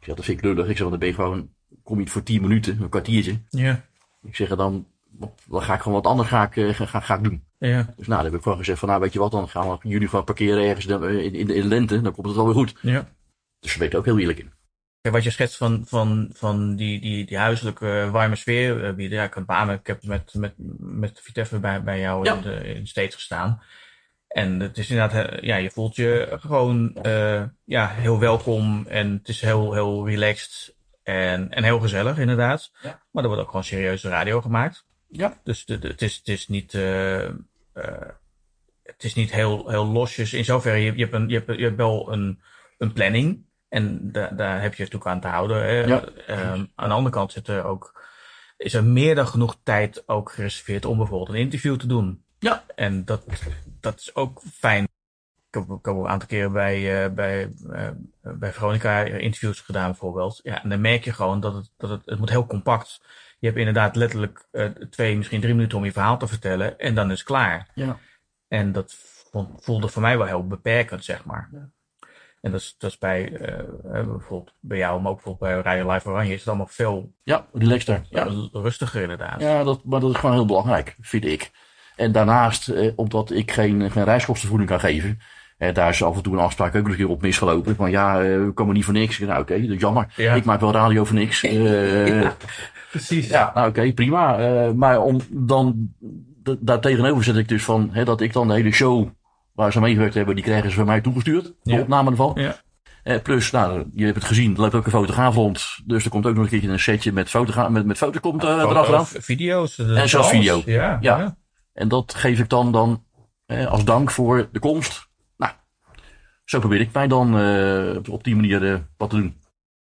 Ik zeg, dat vind ik lullig. Ik zeg, want dan ben je gewoon, kom je het voor tien minuten, een kwartiertje.
Ja.
Ik zeg, dan, dan ga ik gewoon wat anders ga ik, ga, ga, ga ik doen.
Ja.
Dus nou, dan heb ik gewoon gezegd van, nou weet je wat, dan gaan we jullie gewoon parkeren ergens in de, in de, in de lente. Dan komt het wel weer goed.
Ja.
Dus ze weten ook heel eerlijk in.
Kijk, wat je schetst van, van, van die, die, die huiselijke warme sfeer uh, bieden. Ja, ik kan het beamen. Ik heb met, met, met Viteffe bij, bij jou
Ja.
in de, in de States gestaan. En het is inderdaad, ja, je voelt je gewoon uh, ja, heel welkom. En het is heel, heel relaxed. En, en heel gezellig, inderdaad.
Ja.
Maar er wordt ook gewoon serieuze radio gemaakt.
Ja.
Dus de, de, het, is, het is niet... Uh, uh, het is niet heel, heel losjes. In zoverre, je, je, hebt, een, je, hebt, je hebt wel een, een planning. En da, daar heb je natuurlijk aan te houden. Hè.
Ja.
Um, aan de andere kant zit er ook, is er meer dan genoeg tijd ook gereserveerd om bijvoorbeeld een interview te doen.
Ja.
En dat, dat is ook fijn. Ik heb, ik heb ook een aantal keren bij, uh, bij, uh, bij Veronica interviews gedaan bijvoorbeeld. Ja, en dan merk je gewoon dat het, dat het, het moet heel compact. Je hebt inderdaad letterlijk uh, twee, misschien drie minuten om je verhaal te vertellen. En dan is het klaar.
Ja.
En dat voelde voor mij wel heel beperkend, zeg maar. Ja. En dat is, dat is bij, uh, bijvoorbeeld bij jou, maar ook bijvoorbeeld bij Radio Live Oranje is het allemaal veel
Ja, relaxter. Ja.
Uh, rustiger inderdaad.
Ja, dat, maar dat is gewoon heel belangrijk, vind ik. En daarnaast, eh, omdat ik geen, geen reiskostenvergoeding kan geven, eh, daar is af en toe een afspraak ook nog een keer op misgelopen. Van ja, uh, we komen niet voor niks. Nou oké, okay, dat is jammer. Ja. Ik maak wel radio voor niks. Uh, ja,
precies.
Ja, nou oké, okay, prima. Uh, maar om dan, d- daar tegenover zet ik dus van, hè, dat ik dan de hele show waar ze meegewerkt hebben, die krijgen ze van mij toegestuurd. De ja. opname ervan.
Ja.
Eh, plus, nou, je hebt het gezien, er loopt ook een fotograaf rond. Dus er komt ook nog een keertje een setje met fotogra- met, met foto's komt uh, erachteraan.
Video's.
En zelfs video.
Ja,
ja.
ja.
En dat geef ik dan, dan eh, als dank voor de komst. Nou, zo probeer ik mij dan uh, op die manier uh, wat te doen.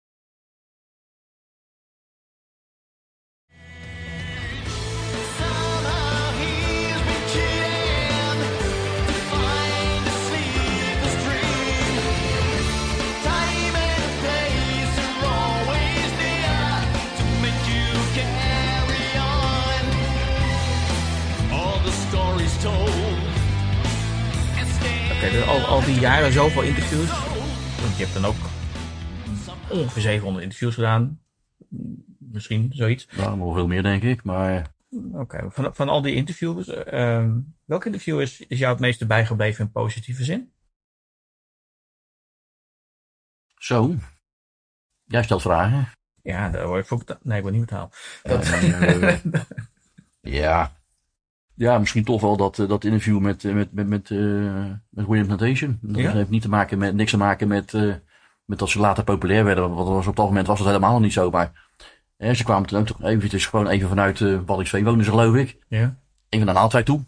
Oké, okay, al, al die jaren zoveel interviews. Want je hebt dan ook ongeveer zevenhonderd interviews gedaan. Misschien zoiets.
Nou, nog veel meer denk ik, maar...
Oké, okay, van, van al die interviews, uh, welk interview is, is jou het meeste bijgebleven in positieve zin?
Zo. Jij stelt vragen.
Ja, daar word ik voor betaald. Nee, ik word niet betaald.
Dat... Uh, ja... Ja, misschien toch wel dat, dat interview met, met, met, met, uh, met William Plantation. Dat ja? heeft niet te maken met, niks te maken met, uh, met dat ze later populair werden. Want was, op dat moment was dat helemaal nog niet zo. Maar hè, ze kwamen toen ook toch eventjes gewoon even vanuit uh, Waddinxveen woonden ze, geloof ik.
Ja.
Even naar Naaldwijk toe.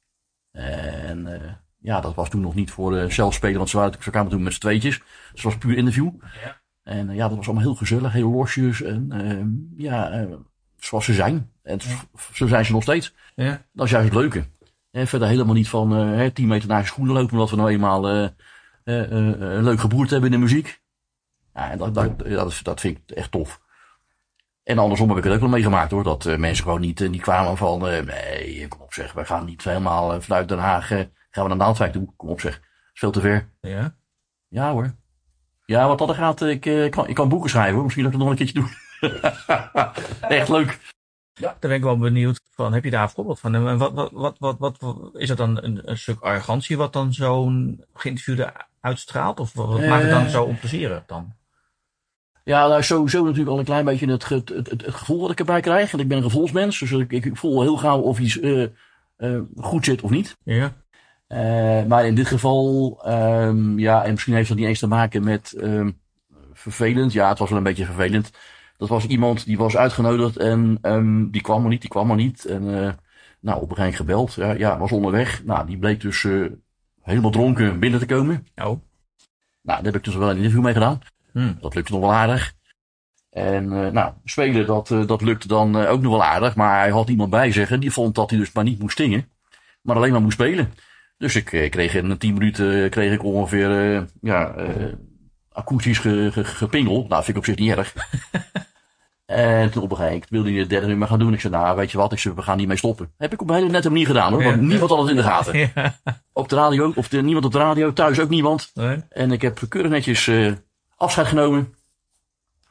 En uh, ja, dat was toen nog niet voor uh, zelf spelen, want ze, waren, ze kwamen toen met z'n tweetjes. Dus het was puur interview.
Ja. En
uh, ja, dat was allemaal heel gezellig, heel losjes. En uh, ja... Uh, zoals ze zijn. En ja. Zo zijn ze nog steeds.
Ja.
Dat is juist het leuke. En verder helemaal niet van uh, tien meter naar je schoenen lopen. Omdat we nou eenmaal uh, uh, uh, een leuk geboerd hebben in de muziek. Ja, en dat, dat, dat, dat vind ik echt tof. En andersom heb ik het ook wel meegemaakt hoor. Dat uh, mensen gewoon niet, uh, niet kwamen van... Uh, nee, kom op zeg. Wij gaan niet helemaal uh, vanuit Den Haag... Uh, gaan we naar Naaldwijk toe. Kom op zeg. Dat is veel te ver.
Ja?
Ja hoor. Ja, wat dat er gaat... Ik, uh, ik, kan, ik kan boeken schrijven hoor. Misschien dat ik het nog een keertje doe. Echt leuk.
Ja, daar ben ik wel benieuwd van. Heb je daar een voorbeeld van? En wat, wat, wat, wat, wat, wat is dat dan een, een stuk arrogantie wat dan zo'n geïnterviewde uitstraalt? Of wat uh, maakt het dan zo onplezierig dan?
Ja, nou, sowieso natuurlijk al een klein beetje het, het, het, het gevoel wat ik erbij krijg. Want ik ben een gevoelsmens, dus ik, ik voel heel gauw of iets uh, uh, goed zit of niet.
Ja.
Uh, maar in dit geval, um, ja, en misschien heeft dat niet eens te maken met um, vervelend. Ja, het was wel een beetje vervelend. Dat was iemand die was uitgenodigd en um, die kwam er niet, die kwam er niet. En uh, nou, op een gegeven moment gebeld. Ja, ja, was onderweg. Nou, die bleek dus uh, helemaal dronken binnen te komen.
Oh.
Nou, daar heb ik dus wel een interview mee gedaan.
Hmm.
Dat lukte nog wel aardig. En uh, nou, spelen, dat, uh, dat lukte dan uh, ook nog wel aardig. Maar hij had iemand bij zich en die vond dat hij dus maar niet moest zingen. Maar alleen maar moest spelen. Dus ik uh, kreeg in tien minuten uh, kreeg ik ongeveer uh, ja, uh, akoestisch ge, ge, gepingel. Nou, vind ik op zich niet erg. En toen op een gegeven moment wilde hij het derde nummer gaan doen. Ik zei, nou, weet je wat, ik zei, we gaan niet mee stoppen. Heb ik op een hele nette manier gedaan hoor. Want ja, niemand had het in de gaten.
Ja.
Op de radio, of de, niemand op de radio, thuis ook niemand.
Nee.
En ik heb keurig netjes uh, afscheid genomen.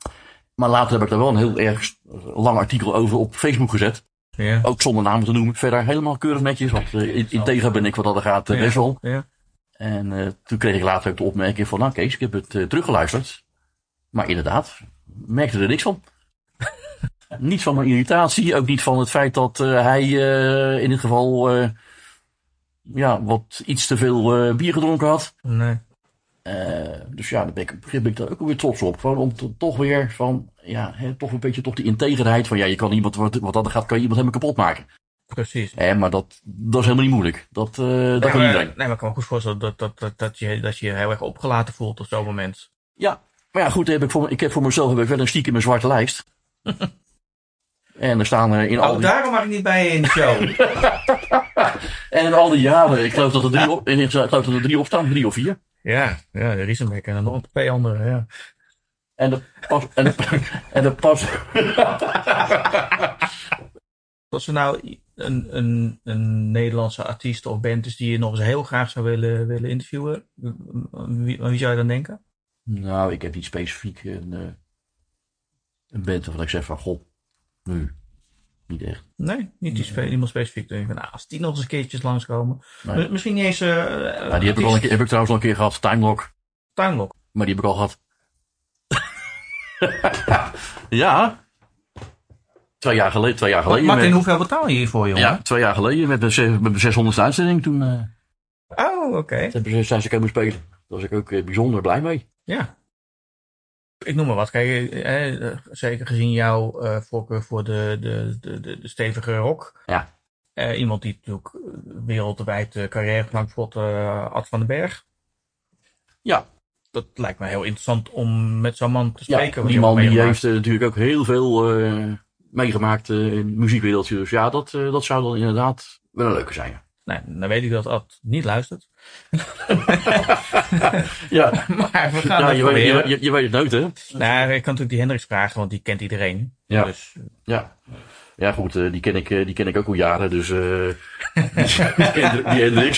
Maar later heb ik daar wel een heel erg lang artikel over op Facebook gezet.
Ja.
Ook zonder namen te noemen. Verder helemaal keurig netjes. Want uh, in, integer ben ik wat dat er gaat uh, best wel.
Ja. Ja.
En uh, toen kreeg ik later ook de opmerking van, nou Kees, ik heb het uh, teruggeluisterd. Maar inderdaad, merkte er niks van. Niet van mijn irritatie, ook niet van het feit dat uh, hij uh, in dit geval uh, ja, wat iets te veel uh, bier gedronken had.
Nee.
Uh, dus ja, daar ben ik, ben ik daar ook weer trots op. Gewoon om to, toch weer van, ja, hè, toch een beetje toch die integerheid van, ja, je kan iemand, wat, wat dat gaat, kan je iemand helemaal kapot maken.
Precies.
Eh, maar dat, dat is helemaal niet moeilijk. Dat, uh, dat
nee,
kan
maar,
iedereen.
Nee, maar ik kan me goed voorstellen dat, dat, dat, dat, je, dat je je heel erg opgelaten voelt op zo'n moment.
Ja, maar ja, goed, heb ik, voor, ik heb voor mezelf heb ik wel een stiekem een zwarte lijst. En er staan er in
oh,
al die...
daarom mag ik niet bij je in de show.
En in al die jaren, ik geloof dat er drie op, ik geloof dat er drie op staan, drie of vier.
Ja, ja, de Riesenbeek en dan nog twee andere, ja.
En de pas, en de, en de pas.
Als er nou een, een, een Nederlandse artiest of band is die je nog eens heel graag zou willen, willen interviewen, wie, wie zou je dan denken?
Nou, ik heb niet specifiek een, uh, een band waarvan ik zeg van, goh, nu, niet echt.
Nee, niet die spe- iemand specifiek. Dan denk ik van, nou, als die nog eens een keertjes langskomen.
Nee.
Misschien niet eens... Uh,
nou, die heb ik, al een keer, heb ik trouwens al een keer gehad, Timelock.
Timelock.
Maar die heb ik al gehad. Ja. Twee jaar geleden. Twee jaar geleden
Martin,
met,
hoeveel betaal je hiervoor, jongen?
Ja, twee jaar geleden met mijn, met mijn zeshonderdste uitzending. Toen, uh,
oh, oké. Okay.
Toen zijn ze komen spelen. Daar was ik ook uh, bijzonder blij mee.
Ja. Ik noem maar wat. Kijk, eh, zeker gezien jouw uh, voorkeur voor de, de, de, de, de stevige rock.
Ja.
Uh, iemand die natuurlijk wereldwijd uh, carrière gemaakt wordt, uh, Ad van den Berg.
Ja.
Dat lijkt me heel interessant om met zo'n man te spreken.
Ja, die man die heeft uh, natuurlijk ook heel veel uh, meegemaakt uh, in het muziekwereldje. Dus ja, dat, uh, dat zou dan inderdaad wel een leuke zijn.
Nee, dan weet ik dat Ad niet luistert.
Ja,
maar we gaan
ja,
het
je, weet, je, je, je weet het nooit, hè?
Nou, ik kan natuurlijk die Hendricks vragen, want die kent iedereen.
Ja,
dus,
ja. Ja goed, uh, die, ken ik, uh, die ken ik ook al jaren, dus uh, die, die Hendricks.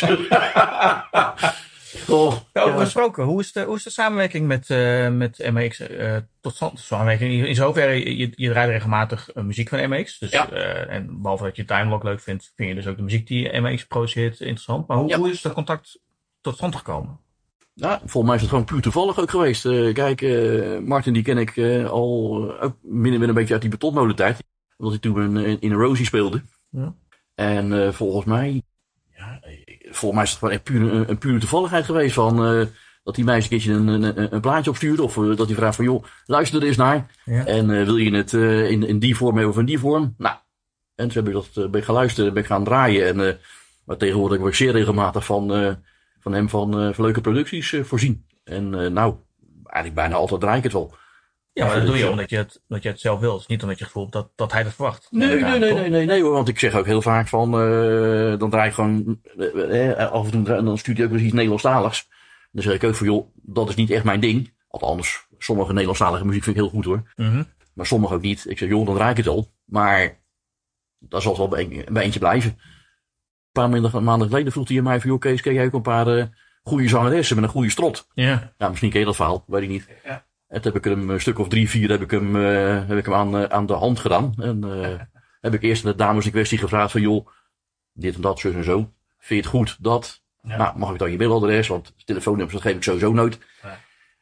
Oh,
Over
ja.
gesproken, hoe is de, hoe is de samenwerking met, uh, met M A X uh, tot stand? Samenwerking in zoverre, je, je draait regelmatig uh, muziek van M A X. Dus,
Ja.
uh, en behalve dat je Timelock leuk vindt, vind je dus ook de muziek die M A X produceert interessant. Maar hoe,
Ja.
hoe is dat contact tot stand gekomen?
Ja, volgens mij is het gewoon puur toevallig ook geweest. Uh, kijk, uh, Martin die ken ik uh, al uh, ook min en een beetje uit die betonmolentijd. Omdat hij toen in, in een Rosie speelde.
Ja.
En uh, volgens mij, ja, volgens mij is het gewoon echt puur, een, een pure toevalligheid geweest van uh, dat hij mij eens een keertje een, een, een plaatje opstuurde. Of uh, dat hij vraagt van, joh, luister er eens naar.
Ja.
En uh, wil je het uh, in, in die vorm hebben of in die vorm? Nou, en toen heb ik dat uh, ben ik gaan luisteren, ben ik gaan draaien. En uh, maar tegenwoordig word ik zeer regelmatig van, uh, van hem van, uh, van leuke producties uh, voorzien. En uh, nou, eigenlijk bijna altijd draai ik het wel.
Ja, maar dat doe je omdat je het, omdat je het zelf wil. Dus niet omdat je het gevoel hebt dat, dat hij dat verwacht.
Nee, nee,
Ja,
nee, nee,
toch?
nee, nee, nee, hoor. Want ik zeg ook heel vaak van, uh, dan draai ik gewoon, uh, uh, af en toe draai, dan stuur je ook eens iets Nederlandstaligs. Dan zeg ik ook van, joh, dat is niet echt mijn ding. Althans, sommige Nederlandstalige muziek vind ik heel goed hoor.
Mm-hmm.
Maar sommige ook niet. Ik zeg, joh, dan draai ik het al. Maar, dat zal het wel bij, bij eentje blijven. Een paar maanden, maanden geleden vroeg hij mij van, joh Kees, ken jij ook een paar uh, goede zangeressen met een goede strot?
Ja.
Nou, misschien ken je dat verhaal, weet ik niet.
Ja.
En toen heb ik hem een stuk of drie, vier heb ik hem, uh, heb ik hem aan, uh, aan de hand gedaan. En uh, heb ik eerst aan de dames in kwestie gevraagd van, joh, dit en dat, zus en zo. Vind je het goed, dat? Ja. Nou, mag ik dan je mailadres? Want telefoonnummers, dat geef ik sowieso nooit. Ja.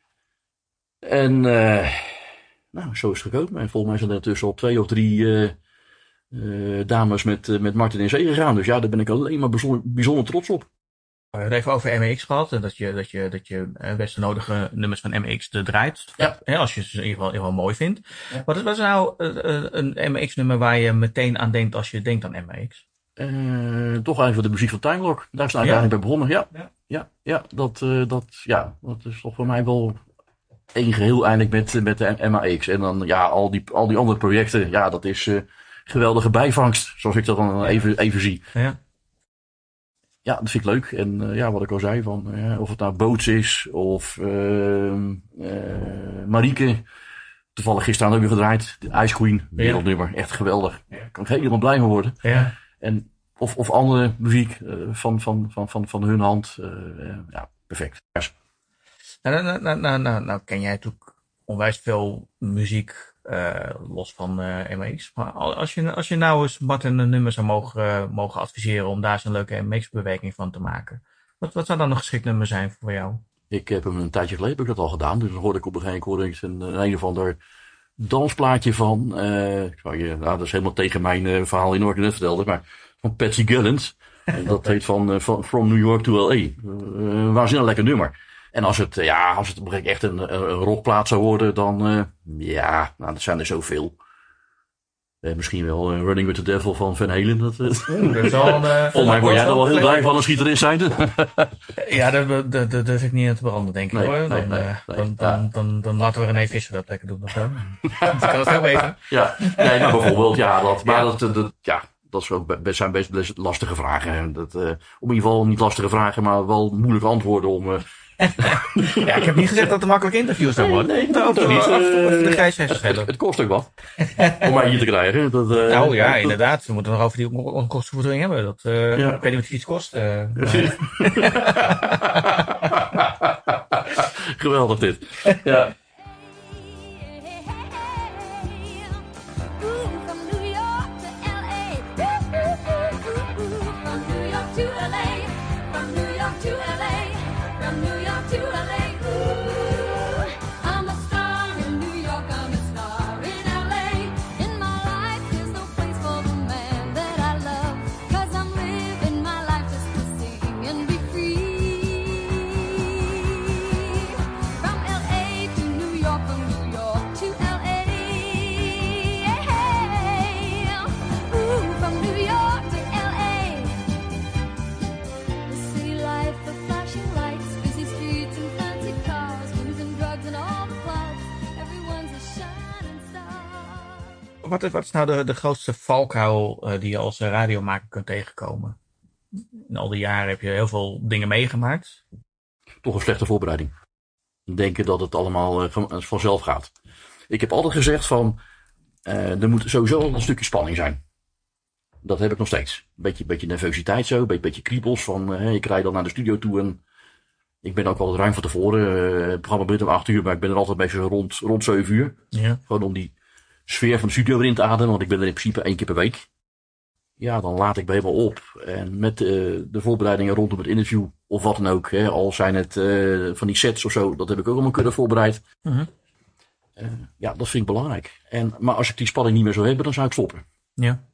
En, uh, nou, zo is het gekomen. En volgens mij zijn er intussen al twee of drie uh, uh, dames met, uh, met Martin in zee gegaan. Dus ja, daar ben ik alleen maar bijzonder, bijzonder trots op.
We hebben het even over M A X gehad. En dat je, dat je, dat je best de nodige nummers van M A X draait.
Ja.
Hè, als je ze in ieder geval, in ieder geval mooi vindt.
Ja.
Wat is, wat is nou uh, een M A X nummer waar je meteen aan denkt als je denkt aan M A X?
Uh, toch even de muziek van Timelock. Daar sta ik ja. eigenlijk bij begonnen. Ja, ja, ja, ja, dat, uh, dat, ja, dat is toch voor mij wel één geheel eigenlijk met, met de M A X. En dan ja, al die, al die andere projecten. Ja, dat is uh, geweldige bijvangst. Zoals ik dat dan ja. even, even zie.
Ja.
Ja, dat vind ik leuk. En uh, ja, wat ik al zei, van, uh, of het nou Boots is of uh, uh, Marieke. Toevallig gisteren ook weer gedraaid. De Ice Queen, wereldnummer. Ja. Echt geweldig. Daar kan ik helemaal blij mee worden.
Ja.
En, of, of andere muziek uh, van, van, van, van, van hun hand. Uh, uh, ja, perfect.
Nou, nou, nou, nou, nou, nou ken jij natuurlijk onwijs veel muziek Uh, los van uh, M X. Maar als je, als je nou eens Martin een nummer zou mogen, uh, mogen adviseren om daar zo'n leuke M X-bewerking van te maken. Wat, wat zou dan een geschikt nummer zijn voor jou?
Ik heb hem een tijdje geleden heb ik dat al gedaan. Dus dan hoorde ik op een gegeven moment een, een, een of ander dansplaatje van. Uh, ik zou je, nou, dat is helemaal tegen mijn uh, verhaal in wat ik net vertelde. Maar van Patsy Gallant. En dat heet van, uh, van From New York to L A. Uh, een waanzinnig lekker nummer. En als het, ja, als het echt een, een rockplaat zou worden, dan, uh, ja, nou, dat zijn er zoveel. Uh, misschien wel uh, Running with the Devil van Van Halen. Dat, uh,
Oeh, dat is al een, uh,
volgens mij word jij er wel heel blij van als gitarist zijnde.
Ja, daar, daar, daar durf ik niet aan te branden, denk ik
nee,
hoor. Dan,
nee, nee,
uh,
nee,
dan,
ja.
dan, dan, dan laten we René Visser dat lekker doen. Of zo. Dat kan het veel beter.
Ja, nee, maar bijvoorbeeld, ja, dat, maar ja. Dat, dat, ja, dat is ook best, zijn best, best lastige vragen. Dat, uh, om in ieder geval niet lastige vragen, maar wel moeilijke antwoorden om... Uh,
ja, ik heb niet gezegd dat het een makkelijk interview zou worden.
Nee, nee,
dat
dat
niet.
niet.
Uh, de grijs
het, het, het kost ook wat. Om mij hier te krijgen. Dat, uh,
nou ja,
dat,
inderdaad. We moeten nog over die onkostenvergoeding hebben. Dat, uh, ja. Ik weet niet wat iets kost. Uh,
Geweldig dit. Ja.
Wat is, wat is nou de, de grootste valkuil uh, die je als uh, radiomaker kunt tegenkomen? In al die jaren heb je heel veel dingen meegemaakt.
Toch een slechte voorbereiding. Denken dat het allemaal uh, vanzelf gaat. Ik heb altijd gezegd van, uh, er moet sowieso een stukje spanning zijn. Dat heb ik nog steeds. Een beetje, beetje nervositeit zo, een beetje, beetje kriebels van, uh, ik rijd dan naar de studio toe en ik ben ook wel ruim van tevoren. Uh, het programma begint om acht uur, maar ik ben er altijd een beetje rond, rond zeven uur.
Ja.
Gewoon om die sfeer van de studio weer in te ademen, want ik ben er in principe één keer per week. Ja, dan laat ik me helemaal op. En met uh, de voorbereidingen rondom het interview, of wat dan ook, hè, al zijn het uh, van die sets of zo, dat heb ik ook allemaal kunnen voorbereid.
Mm-hmm.
Uh, ja, dat vind ik belangrijk. En, maar als ik die spanning niet meer zou hebben, dan zou ik stoppen.
Ja.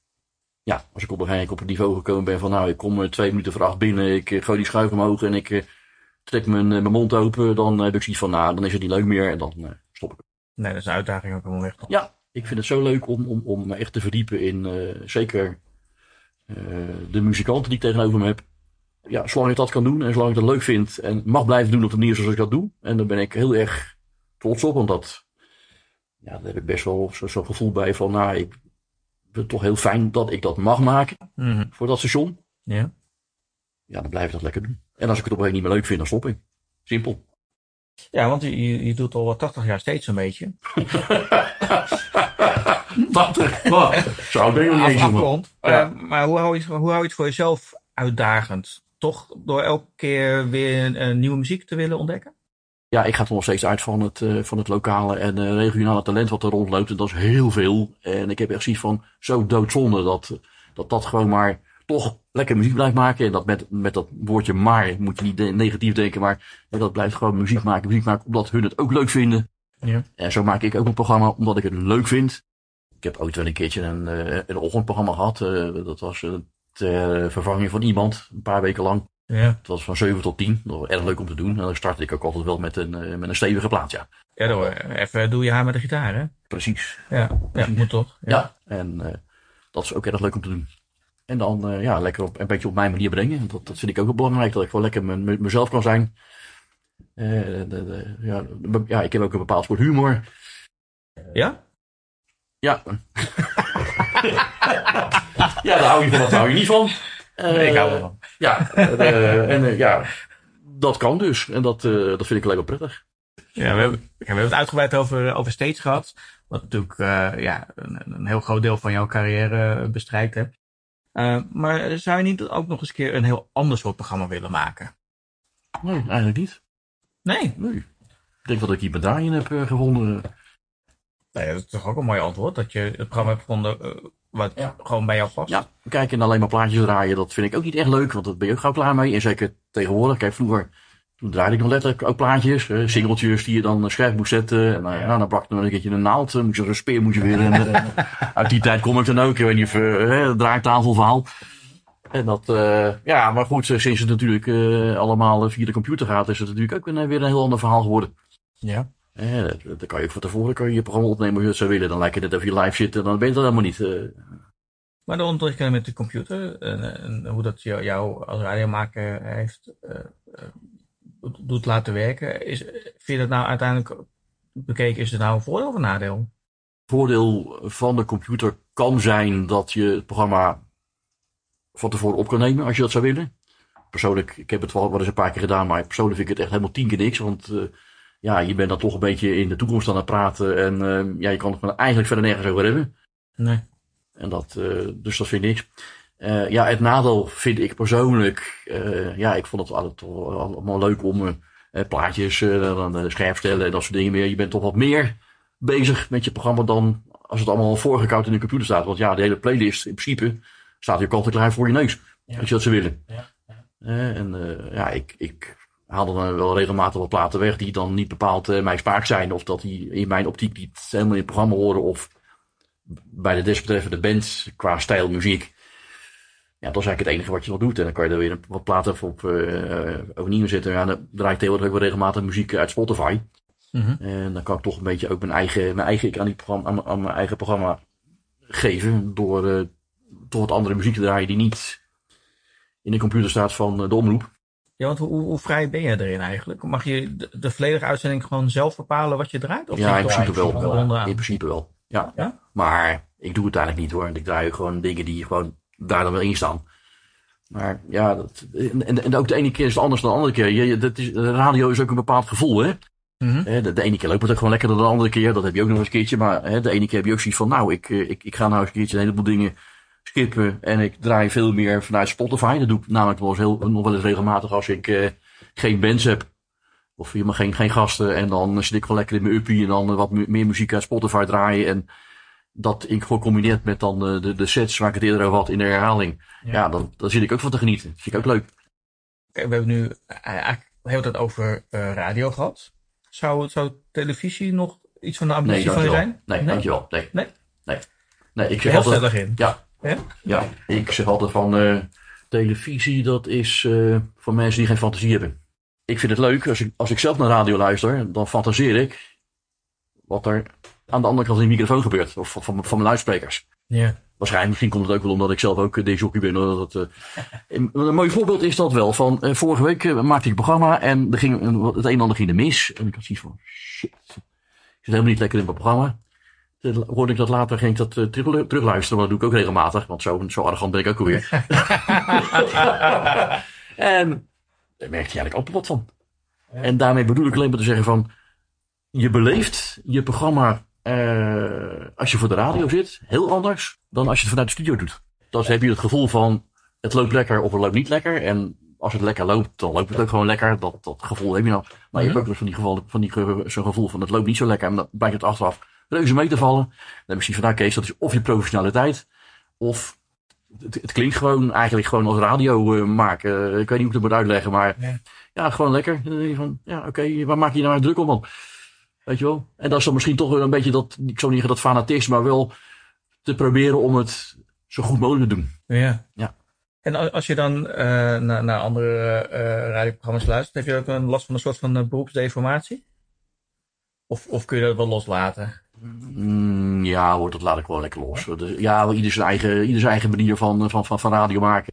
Ja, als ik op een gegeven moment op het niveau gekomen ben van, nou, ik kom uh, twee minuten voor acht binnen, ik uh, gooi die schuif omhoog en ik uh, trek mijn, uh, mijn mond open, dan uh, heb ik zoiets van, nou, dan is het niet leuk meer en dan uh, stop ik.
Nee, dat is een uitdaging ook helemaal weg.
Ja, ik vind het zo leuk om, om, om me echt te verdiepen in uh, zeker uh, de muzikanten die ik tegenover me heb. Ja, zolang ik dat kan doen en zolang ik dat leuk vind en mag blijven doen op de manier zoals ik dat doe. En daar ben ik heel erg trots op, want dat, ja, daar heb ik best wel zo'n zo gevoel bij van, nou, ik vind het toch heel fijn dat ik dat mag maken
mm-hmm.
voor dat station.
Ja.
Ja, dan blijf ik dat lekker doen. En als ik het op een gegeven moment niet meer leuk vind, dan stop ik. Simpel.
Ja, want je, je doet al wat tachtig jaar steeds een beetje.
tachtig? Oh, zo ben je niet eens.
Afgerond. Ja. Uh, maar hoe hou, je, hoe hou je het voor jezelf uitdagend? Toch door elke keer weer een nieuwe muziek te willen ontdekken?
Ja, ik ga er nog steeds uit van het, uh, van het lokale en uh, regionale talent wat er rondloopt. En dat is heel veel. En ik heb echt zoiets van zo doodzonde dat, dat dat gewoon maar toch lekker muziek blijft maken. En dat met, met dat woordje maar moet je niet de, negatief denken. Maar ja, dat blijft gewoon muziek maken. Muziek maken omdat hun het ook leuk vinden.
Ja.
En zo maak ik ook een programma omdat ik het leuk vind. Ik heb ooit wel een keertje een, uh, een ochtendprogramma gehad. Uh, dat was uh, ter vervanging van iemand. Een paar weken lang.
Ja.
Het was van zeven tot tien. Dat was erg leuk om te doen. En dan startte ik ook altijd wel met een, uh, met een stevige plaat, ja.
Ja, dan even doe je haar met de gitaar, hè?
Precies.
Ja, ja moet toch.
Ja, ja. En uh, dat is ook erg leuk om te doen. En dan uh, ja, lekker op, een beetje op mijn manier brengen. Dat, dat vind ik ook wel belangrijk. Dat ik gewoon lekker me, me, mezelf kan zijn. Uh, de, de, ja, de, ja, ik heb ook een bepaald soort humor.
Ja?
Ja. Ja, daar hou je van, dat hou je niet van. Uh,
nee, ik hou ervan.
Ja, uh, en uh, ja, dat kan dus. En dat, uh, dat vind ik alleen wel prettig.
Ja, we hebben, we hebben het uitgebreid over, over stage gehad. Wat natuurlijk uh, ja, een, een heel groot deel van jouw carrière bestrijkt hebt. Uh, maar zou je niet ook nog eens een keer een heel ander soort programma willen maken?
Nee, eigenlijk niet.
Nee?
Nee. Ik denk dat ik hier medaille heb uh, gevonden.
Nou ja, dat is toch ook een mooi antwoord. Dat je het programma hebt gevonden uh, wat ja. gewoon bij jou past.
Ja, kijk, en alleen maar plaatjes draaien, dat vind ik ook niet echt leuk. Want dat ben je ook gauw klaar mee. En zeker tegenwoordig, kijk, vroeger toen draaide ik nog letterlijk ook plaatjes. Uh, singeltjes die je dan scherp moest zetten. En uh, ja. nou, dan brak er nog een keertje een naald. Dan moest je een speer moet je weer. En, uh, uit die tijd kom ik dan ook. Ik weet niet of uh, draaitafelverhaal. En dat, uh, ja, maar goed, sinds het natuurlijk uh, allemaal via de computer gaat, is het natuurlijk ook een, weer een heel ander verhaal geworden.
Ja.
Ja, dan kan je ook van tevoren kan je, je programma opnemen als je het zou willen. Dan lijkt het net of je live zit en dan ben je dat helemaal niet. Uh.
Maar de ontwikkeling met de computer en, en hoe dat jou, jou als radiomaker heeft uh, uh, doet laten werken, is, vind je dat nou uiteindelijk bekeken, is het nou een voordeel of een nadeel?
Het voordeel van de computer kan zijn dat je het programma van tevoren op kan nemen als je dat zou willen. Persoonlijk, ik heb het wel, wel eens een paar keer gedaan, maar persoonlijk vind ik het echt helemaal tien keer niks. Want uh, ja, je bent dan toch een beetje in de toekomst aan het praten. En uh, ja, je kan het eigenlijk verder nergens over hebben.
Nee.
En dat, uh, dus dat vind ik niks. Uh, ja, het nadeel vind ik persoonlijk, uh, ja, ik vond het altijd allemaal leuk om uh, plaatjes uh, dan uh, scherp stellen en dat soort dingen meer. Je bent toch wat meer bezig met je programma dan als het allemaal voorgekoud in de computer staat. Want ja, de hele playlist in principe staat hier kant en klaar voor je neus. Ja. Als je dat zou willen. Ja. Ja. Uh, en uh, ja, ik, ik haal dan wel regelmatig wat platen weg die dan niet bepaald uh, mijn smaak zijn. Of dat die in mijn optiek niet helemaal in het programma horen. Of bij de desbetreffende band qua stijl muziek. Ja, dat is eigenlijk het enige wat je nog doet. En dan kan je er weer wat platen op uh, overnieuw zetten. Ja, dan draai ik tegenwoordig ook wel regelmatig muziek uit Spotify. Mm-hmm. En dan kan ik toch een beetje ook mijn eigen, mijn eigen ik aan, die programma, aan, aan mijn eigen programma geven. Door uh, toch wat andere muziek te draaien die niet in de computer staat van de omroep.
Ja, want hoe, hoe vrij ben je erin eigenlijk? Mag je de, de volledige uitzending gewoon zelf bepalen wat je draait? Of
ja, in principe wel. wel. In principe wel. Ja.
ja.
Maar ik doe het eigenlijk niet hoor. Ik draai ook gewoon dingen die gewoon daar dan wel in staan. Maar ja, dat, en, en ook de ene keer is het anders dan de andere keer. Je, dat is, de radio is ook een bepaald gevoel, hè. Mm-hmm. De, de ene keer loopt het ook gewoon lekkerder dan de andere keer. Dat heb je ook nog eens een keertje. Maar hè, de ene keer heb je ook zoiets van, nou, ik, ik, ik ga nou eens een keertje een heleboel dingen skippen. En ik draai veel meer vanuit Spotify. Dat doe ik namelijk wel eens heel, nog wel eens regelmatig als ik uh, geen bands heb. Of helemaal geen, geen gasten. En dan zit ik gewoon lekker in mijn uppie. En dan wat meer muziek uit Spotify draaien. En dat ik gecombineerd met dan de, de, de sets waar ik het eerder over had in de herhaling. Ja, ja dan, dan zit ik ook van te genieten. Dat vind ik ook leuk.
Okay, we hebben nu eigenlijk heel tijd over uh, radio gehad. Zou, zou televisie nog iets van de ambitie
nee,
van je zijn?
Nee, nee, dankjewel. Nee.
Nee?
Nee. Nee, ik zeg
heel
altijd,
stellig in.
Ja.
Ja?
Ja, ik zeg altijd van uh, televisie, dat is uh, voor mensen die geen fantasie hebben. Ik vind het leuk, als ik, als ik zelf naar radio luister, dan fantaseer ik wat er aan de andere kant in de microfoon gebeurt. Of van, van, van mijn luidsprekers.
Ja.
Waarschijnlijk, misschien komt het ook wel omdat ik zelf ook uh, disjockey ben. Dat, uh, een, een mooi voorbeeld is dat wel. Van uh, vorige week uh, maakte ik een programma en er ging, uh, het een en ander ging er mis. En ik had zoiets van, shit, ik zit helemaal niet lekker in mijn programma. Toen hoorde ik dat later, ging ik dat uh, terug, terugluisteren, maar dat doe ik ook regelmatig. Want zo, zo arrogant ben ik ook alweer. En daar merkte je eigenlijk ook wat van. Ja. En daarmee bedoel ik alleen maar te zeggen van, je beleeft je programma uh, als je voor de radio zit, heel anders dan als je het vanuit de studio doet. Dan heb je het gevoel van, het loopt lekker of het loopt niet lekker. En als het lekker loopt, dan loopt het ook gewoon lekker. Dat, dat gevoel heb je nou. Maar je hebt ook nog van die geval, van die zo'n gevoel van, het loopt niet zo lekker. En dan blijkt het achteraf reuze mee te vallen. Dan heb je zoiets van, nou Kees, dat is of je professionaliteit, of het, het klinkt gewoon eigenlijk gewoon als radio uh, maken. Uh, ik weet niet hoe ik het moet uitleggen, maar ja, ja gewoon lekker. Van, ja, oké, okay, waar maak je nou druk om dan? Weet je wel? En dat is dan misschien toch een beetje dat, ik zou niet zeggen dat fanatisme, maar wel te proberen om het zo goed mogelijk te doen.
Ja.
Ja.
En als je dan uh, naar, naar andere uh, radioprogramma's luistert, heb je ook een last van een soort van uh, beroepsdeformatie? Of, of kun je dat wel loslaten?
Mm, ja hoor, dat laat ik wel lekker los. Ja, ieder zijn eigen, ieder zijn eigen manier van, van, van, van radio maken.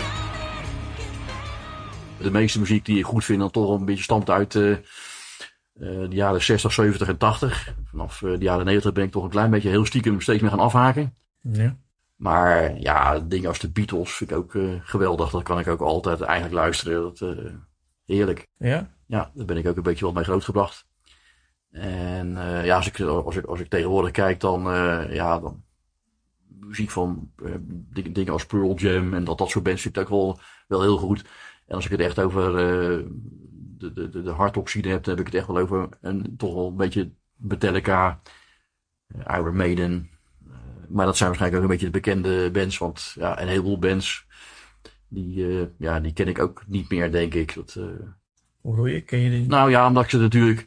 De meeste muziek die je goed vindt, dan toch een beetje stamt uit, uh, uh, de jaren zestig, zeventig en tachtig. Vanaf uh, de jaren negentig ben ik toch een klein beetje heel stiekem steeds meer gaan afhaken.
Ja.
Maar ja, dingen als de Beatles vind ik ook uh, geweldig. Dat kan ik ook altijd eigenlijk luisteren. Dat, uh, heerlijk.
Ja?
Ja, daar ben ik ook een beetje wel mee grootgebracht. En uh, ja, als ik, als, ik, als ik tegenwoordig kijk, dan, uh, ja, dan muziek van uh, dingen als Pearl Jam en dat, dat soort bands vind ik ook wel, wel heel goed. En als ik het echt over uh, de, de, de, de hardrock scene heb, dan heb ik het echt wel over een, toch wel een beetje Metallica, uh, Iron Maiden. Uh, maar dat zijn waarschijnlijk ook een beetje de bekende bands, want ja, een heleboel bands, die, uh, ja, die ken ik ook niet meer, denk ik. Dat, uh,
Hoe bedoel je? Ken je die?
Nou ja, omdat ik ze natuurlijk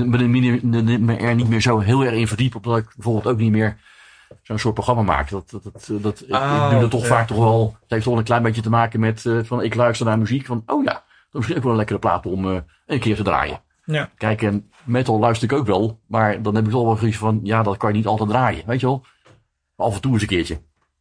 er niet meer zo heel erg in verdiep, omdat ik bijvoorbeeld ook niet meer zo'n soort programma maak. Dat, dat, dat, dat, ik,
Oh,
ik doe dat toch
ja.
vaak toch wel, het heeft toch een klein beetje te maken met, uh, van ik luister naar muziek, van oh ja, dat is misschien ook wel een lekkere plaat om uh, een keer te draaien.
Ja.
Kijk, en metal luister ik ook wel, maar dan heb ik wel wel zoiets van, ja, dat kan je niet altijd draaien, weet je wel. Af en toe eens een keertje.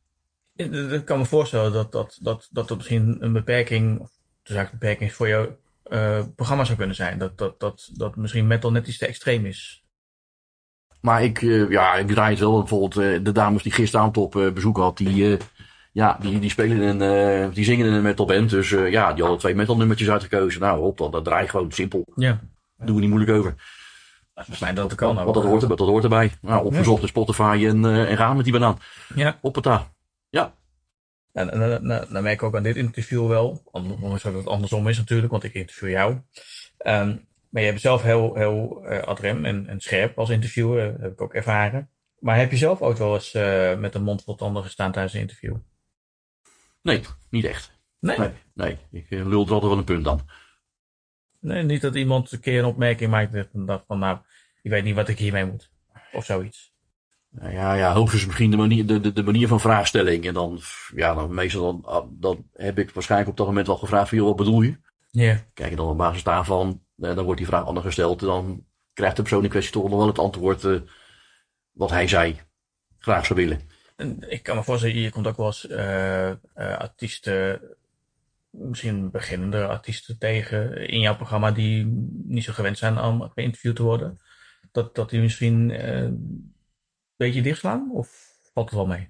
Ik kan me voorstellen dat dat, dat, dat er misschien een beperking, of dus eigenlijk een beperking voor jouw uh, programma zou kunnen zijn. Dat, dat, dat, dat misschien metal net iets te extreem is.
Maar ik, uh, ja, ik draai het wel. Bijvoorbeeld uh, de dames die gisteravond op uh, bezoek had, die, uh, ja, die, die spelen in een, uh, die zingen in een metalband. Dus uh, ja, die hadden twee metalnummertjes uitgekozen. Nou, op dan, dat draai je gewoon simpel.
Ja.
Doe er niet moeilijk over.
Volgens mij dat het kan.
Want dat hoort, er, dat hoort erbij. Nou, opgezocht in Spotify en, uh, en gaan met die banaan.
Ja.
Hoppata. Ja.
En, en, en, en dan merk ik ook aan dit interview wel, ondanks dat het andersom is natuurlijk, want ik interview jou. Um, maar je bent zelf heel, heel uh, adrem en, en scherp als interviewer, uh, heb ik ook ervaren. Maar heb je zelf ook wel eens uh, met een mond vol tanden gestaan tijdens een interview?
Nee, niet echt.
Nee?
Nee, nee. Ik uh, lul er altijd wel een punt aan.
Nee, niet dat iemand een keer een opmerking maakt en dacht van nou, ik weet niet wat ik hiermee moet. Of zoiets.
Nou ja, ja, hoogstens misschien de manier, de, de, de manier van vraagstelling. En dan, ja, dan meestal dan, dan heb ik waarschijnlijk op dat moment wel gevraagd van, joh, wat bedoel je?
Ja. Yeah.
Kijk, en dan op basis daarvan, eh, dan wordt die vraag anders gesteld. Dan krijgt de persoon in kwestie toch nog wel het antwoord uh, wat hij zei graag zou willen.
En ik kan me voorstellen, je komt ook wel eens uh, uh, artiesten, misschien beginnende artiesten tegen in jouw programma die niet zo gewend zijn om geïnterviewd te worden. Dat, dat die misschien uh, een beetje dichtslaan? Of valt het wel mee?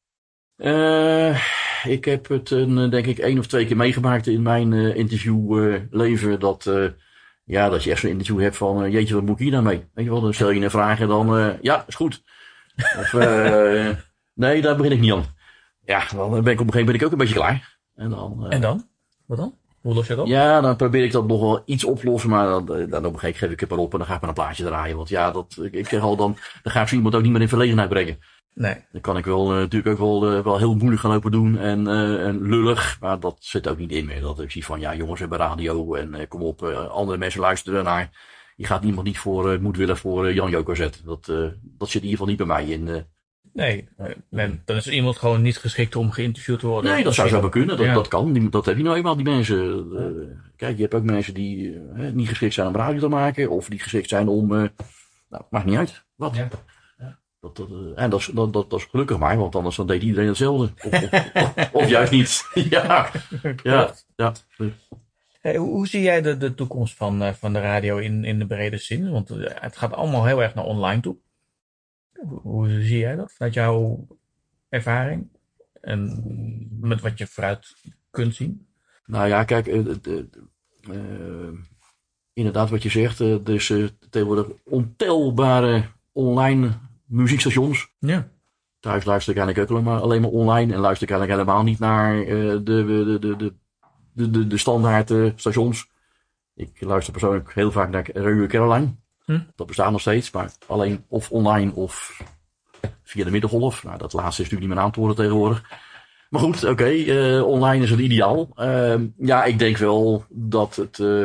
Uh, ik heb het een, denk ik één of twee keer meegemaakt in mijn uh, interviewleven. Uh, dat, uh, ja, dat je echt zo'n interview hebt van, uh, jeetje, wat moet ik hier nou mee? Weet je wel, dan stel je een vraag en dan, uh, ja, is goed. Of, uh, nee, daar begin ik niet aan. Ja, dan ben ik op een gegeven moment ben ik ook een beetje klaar. En dan? Uh,
en dan? Wat dan? Hoe los je dat op?
Ja, dan probeer ik dat nog wel iets oplossen, maar dan, dan op een gegeven moment geef ik het maar op en dan ga ik maar een plaatje draaien. Want ja, dat, ik, ik zeg al, dan, dan ga ik zo iemand ook niet meer in verlegenheid brengen.
Nee.
Dan kan ik wel uh, natuurlijk ook wel, uh, wel heel moeilijk gaan lopen doen en, uh, en lullig, maar dat zit ook niet in meer. Dat ik zie van, ja jongens, we hebben radio en uh, kom op, uh, andere mensen luisteren naar. Je gaat iemand niet voor uh, moedwillig voor uh, Jan Joker zetten. Dat, uh, dat zit in ieder geval niet bij mij in. Uh,
Nee, nee, dan is iemand gewoon niet geschikt om geïnterviewd te worden.
Nee, dat zou zo wel kunnen. Dat,
ja.
dat kan. Die, dat heb je nou eenmaal, die mensen. Uh, kijk, je hebt ook mensen die uh, niet geschikt zijn om radio te maken. Of die geschikt zijn om... Uh, nou, maakt niet uit. Wat? Ja. Ja. Dat, dat, uh, en dat is, dat, dat, dat is gelukkig maar, want anders dan deed iedereen hetzelfde. Of, of, of, of juist niet. ja. Ja. Ja.
Hey, hoe, hoe zie jij de, de toekomst van, uh, van de radio in, in de brede zin? Want uh, het gaat allemaal heel erg naar online toe. Hoe zie jij dat vanuit jouw ervaring en met wat je vooruit kunt zien?
Nou ja, kijk, uh, uh, uh, inderdaad wat je zegt, uh, dus uh, tegenwoordig ontelbare online muziekstations.
Ja.
Thuis luister ik eigenlijk ook alleen maar, alleen maar online en luister ik eigenlijk helemaal niet naar uh, de, de, de, de, de, de, de standaard uh, stations. Ik luister persoonlijk heel vaak naar Radio Caroline. Hm? Dat bestaat nog steeds, maar alleen of online of via de middengolf. Nou, dat laatste is natuurlijk niet meer aan te horen tegenwoordig. Maar goed, oké, okay, uh, online is het ideaal. Uh, ja, ik denk wel dat het, uh,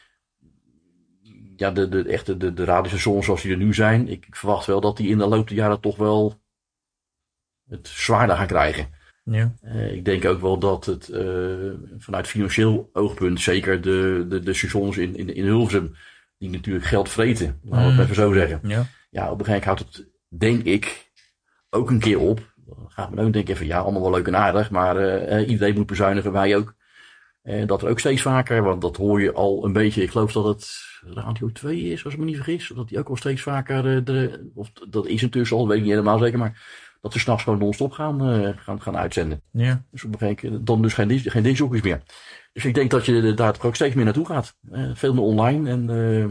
ja, de, de, echte, de, de radiostations zoals die er nu zijn, ik, ik verwacht wel dat die in de loop der jaren toch wel het zwaarder gaan krijgen. Ja. Uh, ik denk ook wel dat het uh, vanuit financieel oogpunt, zeker de, de, de stations in, in, in Hilversum, die natuurlijk geld vreten, laten we het even zo zeggen. Ja. ja, op een gegeven moment houdt het, denk ik, ook een keer op. Dan gaat men ook denken van ja, allemaal wel leuk en aardig, maar uh, iedereen moet bezuinigen, wij ook. En dat er ook steeds vaker, want dat hoor je al een beetje, ik geloof dat het Radio twee is, als ik me niet vergis. Dat die ook al steeds vaker, uh, de, of dat is intussen al, weet ik niet helemaal zeker, maar dat ze s'nachts gewoon non-stop gaan, uh, gaan, gaan uitzenden.
Ja.
Dus op een gegeven moment dan dus geen, geen discjockeys meer. Dus ik denk dat je daar toch ook steeds meer naartoe gaat. Uh, veel meer online en uh,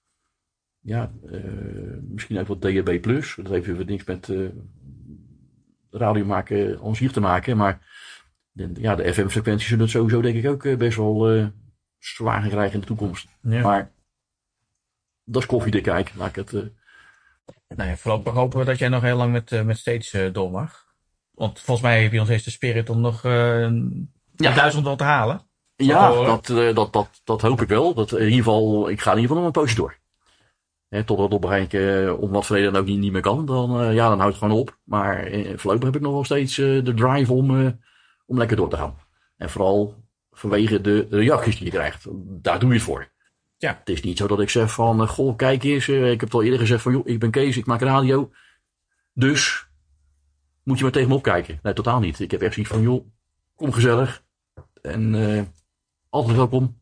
ja, uh, misschien ook wat D H B plus. Dat heeft weer niks met uh, radio maken ons hier te maken, maar de, ja, de F M-frequenties zullen het sowieso denk ik ook uh, best wel uh, zwaar gaan krijgen in de toekomst.
Ja.
Maar dat is koffiedik kijk, laat ik het... Uh...
Nou ja, voorlopig hopen we dat jij nog heel lang met, uh, met Stage uh, door mag. Want volgens mij heb je nog steeds de spirit om nog uh, ja. duizend wel te halen.
Ja, dat, uh, dat, dat, dat hoop ik wel. Dat, in ieder geval, ik ga in ieder geval nog een poosje door. He, totdat op een gegeven moment, uh, om wat vrede dan ook niet, niet meer kan, dan, uh, ja, dan houdt het gewoon op. Maar uh, voorlopig heb ik nog wel steeds uh, de drive om, uh, om lekker door te gaan. En vooral vanwege de reacties die je krijgt. Daar doe je het voor. Ja. Het is niet zo dat ik zeg van, uh, goh, kijk eens, uh, ik heb het al eerder gezegd van, joh, ik ben Kees, ik maak radio. Dus moet je maar tegen me opkijken. Nee, totaal niet. Ik heb echt zoiets van, joh, kom gezellig. En uh, altijd welkom.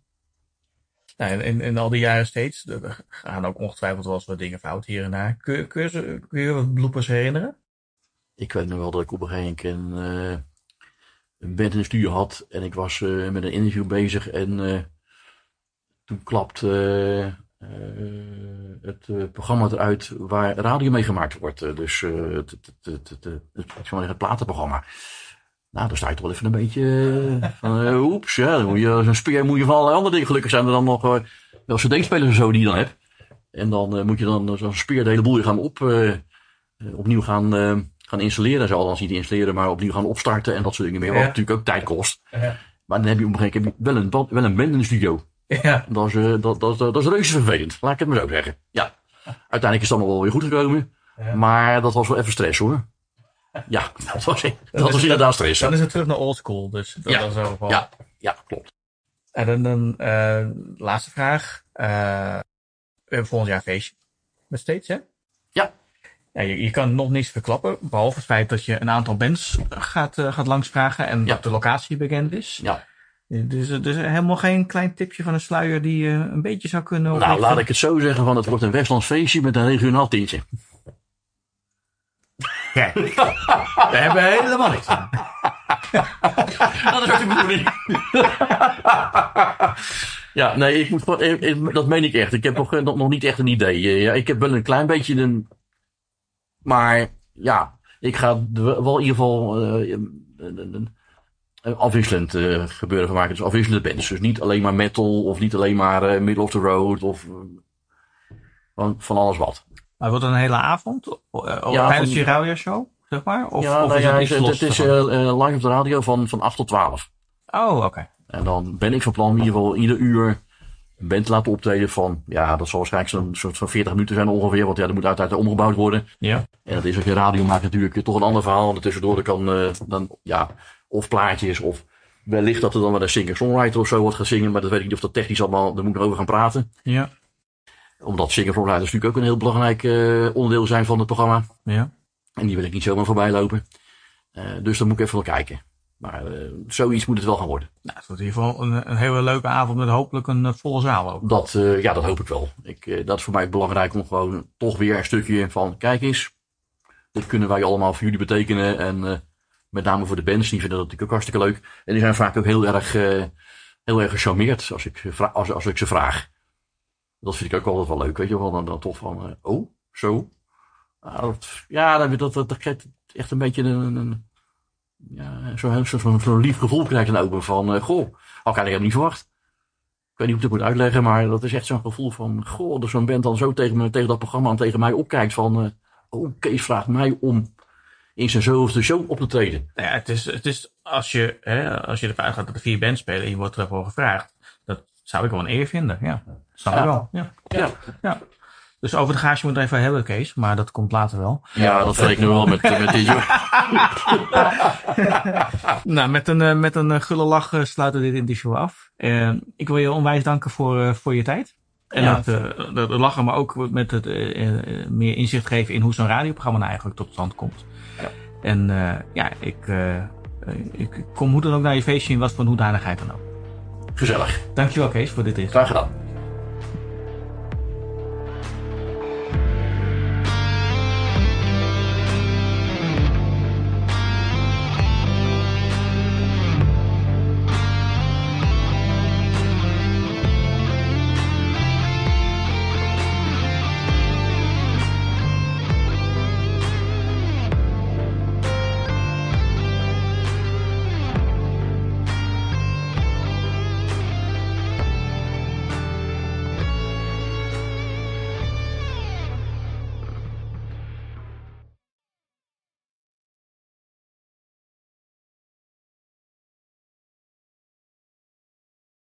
Nou, in, in al die jaren steeds, er gaan ook ongetwijfeld wel eens wat dingen fout hier en daar. Kun, kun, je, kun je wat bloopers herinneren?
Ik weet nog wel dat ik op een gegeven moment een, uh, een band in de studio had. En ik was uh, met een interview bezig. En uh, toen klapte uh, uh, het uh, programma eruit waar radio mee gemaakt wordt. Uh, dus uh, het, het, het, het, het, het, het platenprogramma. Nou, dan sta je toch wel even een beetje uh, van, uh, oeps, ja, dan moet je, zo'n speer moet je van allerlei andere dingen. Gelukkig zijn er dan nog uh, wel cd-spelers en zo die je dan hebt. En dan uh, moet je dan zo'n speer de hele boel gaan op, uh, uh, opnieuw gaan, uh, gaan installeren. Ze althans niet installeren, maar opnieuw gaan opstarten en dat soort dingen meer. Wat ja. natuurlijk ook tijd kost. Ja. Maar dan heb je op een gegeven moment wel een, wel een band in de studio. Ja. Dat, is, uh, dat, dat, dat is reuze vervelend, laat ik het maar zo zeggen. Ja. Uiteindelijk is het dan nog wel weer goed gekomen. Ja. Maar dat was wel even stress hoor. Ja, dat was, dat dat was inderdaad stress.
Dan is het terug naar oldschool, dus dat
ja.
was ook wel...
Ja, ja, klopt.
En dan een uh, laatste vraag. Uh, we hebben volgend jaar een feestje met Stage, hè?
Ja.
Ja je, je kan nog niks verklappen, behalve het feit dat je een aantal bands gaat, uh, gaat langsvragen en ja. dat de locatie bekend is.
Ja.
Dus, dus helemaal geen klein tipje van een sluier die je uh, een beetje zou kunnen...
Nou, oplichten. Laat ik het zo zeggen, van het wordt een Westlands feestje met een regionaal tintje.
Kijk, we hebben helemaal niks aan.
Dat is ook de bedoeling. Ja, nee, ik moet gewoon, dat meen ik echt. Ik heb nog, nog, nog niet echt een idee. Ja, ik heb wel een klein beetje een... Maar ja, ik ga wel in ieder geval uh, een, een, een afwisselend uh, gebeuren van maken. Dus afwisselende bands. Dus niet alleen maar metal of niet alleen maar uh, middle of the road of uh, van, van alles wat.
Maar wordt het een hele avond? Uh, ja, tijdens je radioshow, zeg maar? Of,
ja,
of
nou
is
ja,
het,
het, het is uh, live op de radio van, van acht tot twaalf.
Oh, oké. Okay.
En dan ben ik van plan in ieder geval ieder uur een band te laten optreden van, ja, dat zal waarschijnlijk zo'n soort van veertig minuten zijn ongeveer, want ja, dat moet uiteindelijk omgebouwd worden.
Ja.
En dat is als je radio maakt natuurlijk toch een ander verhaal. En tussendoor kan uh, dan, ja, of plaatjes of wellicht dat er dan wel een singer-songwriter of zo wordt gaan zingen, maar dat weet ik niet of dat technisch allemaal, daar moet ik nog over gaan praten.
Ja.
Omdat singer-songwriters natuurlijk ook een heel belangrijk uh, onderdeel zijn van het programma.
Ja.
En die wil ik niet zomaar voorbij lopen. Uh, dus dan moet ik even wel kijken. Maar uh, zoiets moet het wel gaan worden.
Nou, het wordt in ieder geval een, een hele leuke avond met hopelijk een uh, volle zaal ook.
Dat, uh, ja, dat hoop ik wel. Ik, uh, dat is voor mij belangrijk om gewoon toch weer een stukje van, kijk eens, dit kunnen wij allemaal voor jullie betekenen. En uh, met name voor de bands, die vinden dat natuurlijk ook hartstikke leuk. En die zijn vaak ook heel erg, uh, heel erg gecharmeerd als ik, als, als ik ze vraag. Dat vind ik ook altijd wel leuk, weet je wel. Dan, dan toch van, uh, oh, zo. Uh, dat, ja, dat, dat, dat, dat geeft echt een beetje een, een ja, zo'n zo, zo, zo lief gevoel krijg je dan ook van, uh, goh, had ik eigenlijk niet verwacht. Ik weet niet hoe ik het moet uitleggen, maar dat is echt zo'n gevoel van, goh, dat zo'n band dan zo tegen, me, tegen dat programma en tegen mij opkijkt van, uh, oh, Kees vraagt mij om in zijn zoveelste show op te treden.
Ja, het is, het is als je, hè, als je ervan uitgaat dat er vier bands spelen en je wordt ervoor gevraagd, dat zou ik wel een eer vinden, ja. Snap
ja.
ik wel. Ja. Ja. Ja. Dus over de garage moet je even hebben, Kees, maar dat komt later wel.
Ja, dat, dat weet ik nu wel met, met dit joh.
Nou, met een, met een gulle lach sluiten we dit interview af. Uh, ik wil je onwijs danken voor, uh, voor je tijd. En
ja.
het, uh, het lachen, maar ook met het uh, uh, meer inzicht geven in hoe zo'n radioprogramma nou eigenlijk tot stand komt.
Ja.
En uh, ja, ik, uh, ik kom hoe dan ook naar je feestje in wat voor hoedanigheid dan ook.
Gezellig.
Dankjewel, Kees, voor dit interview.
Graag gedaan.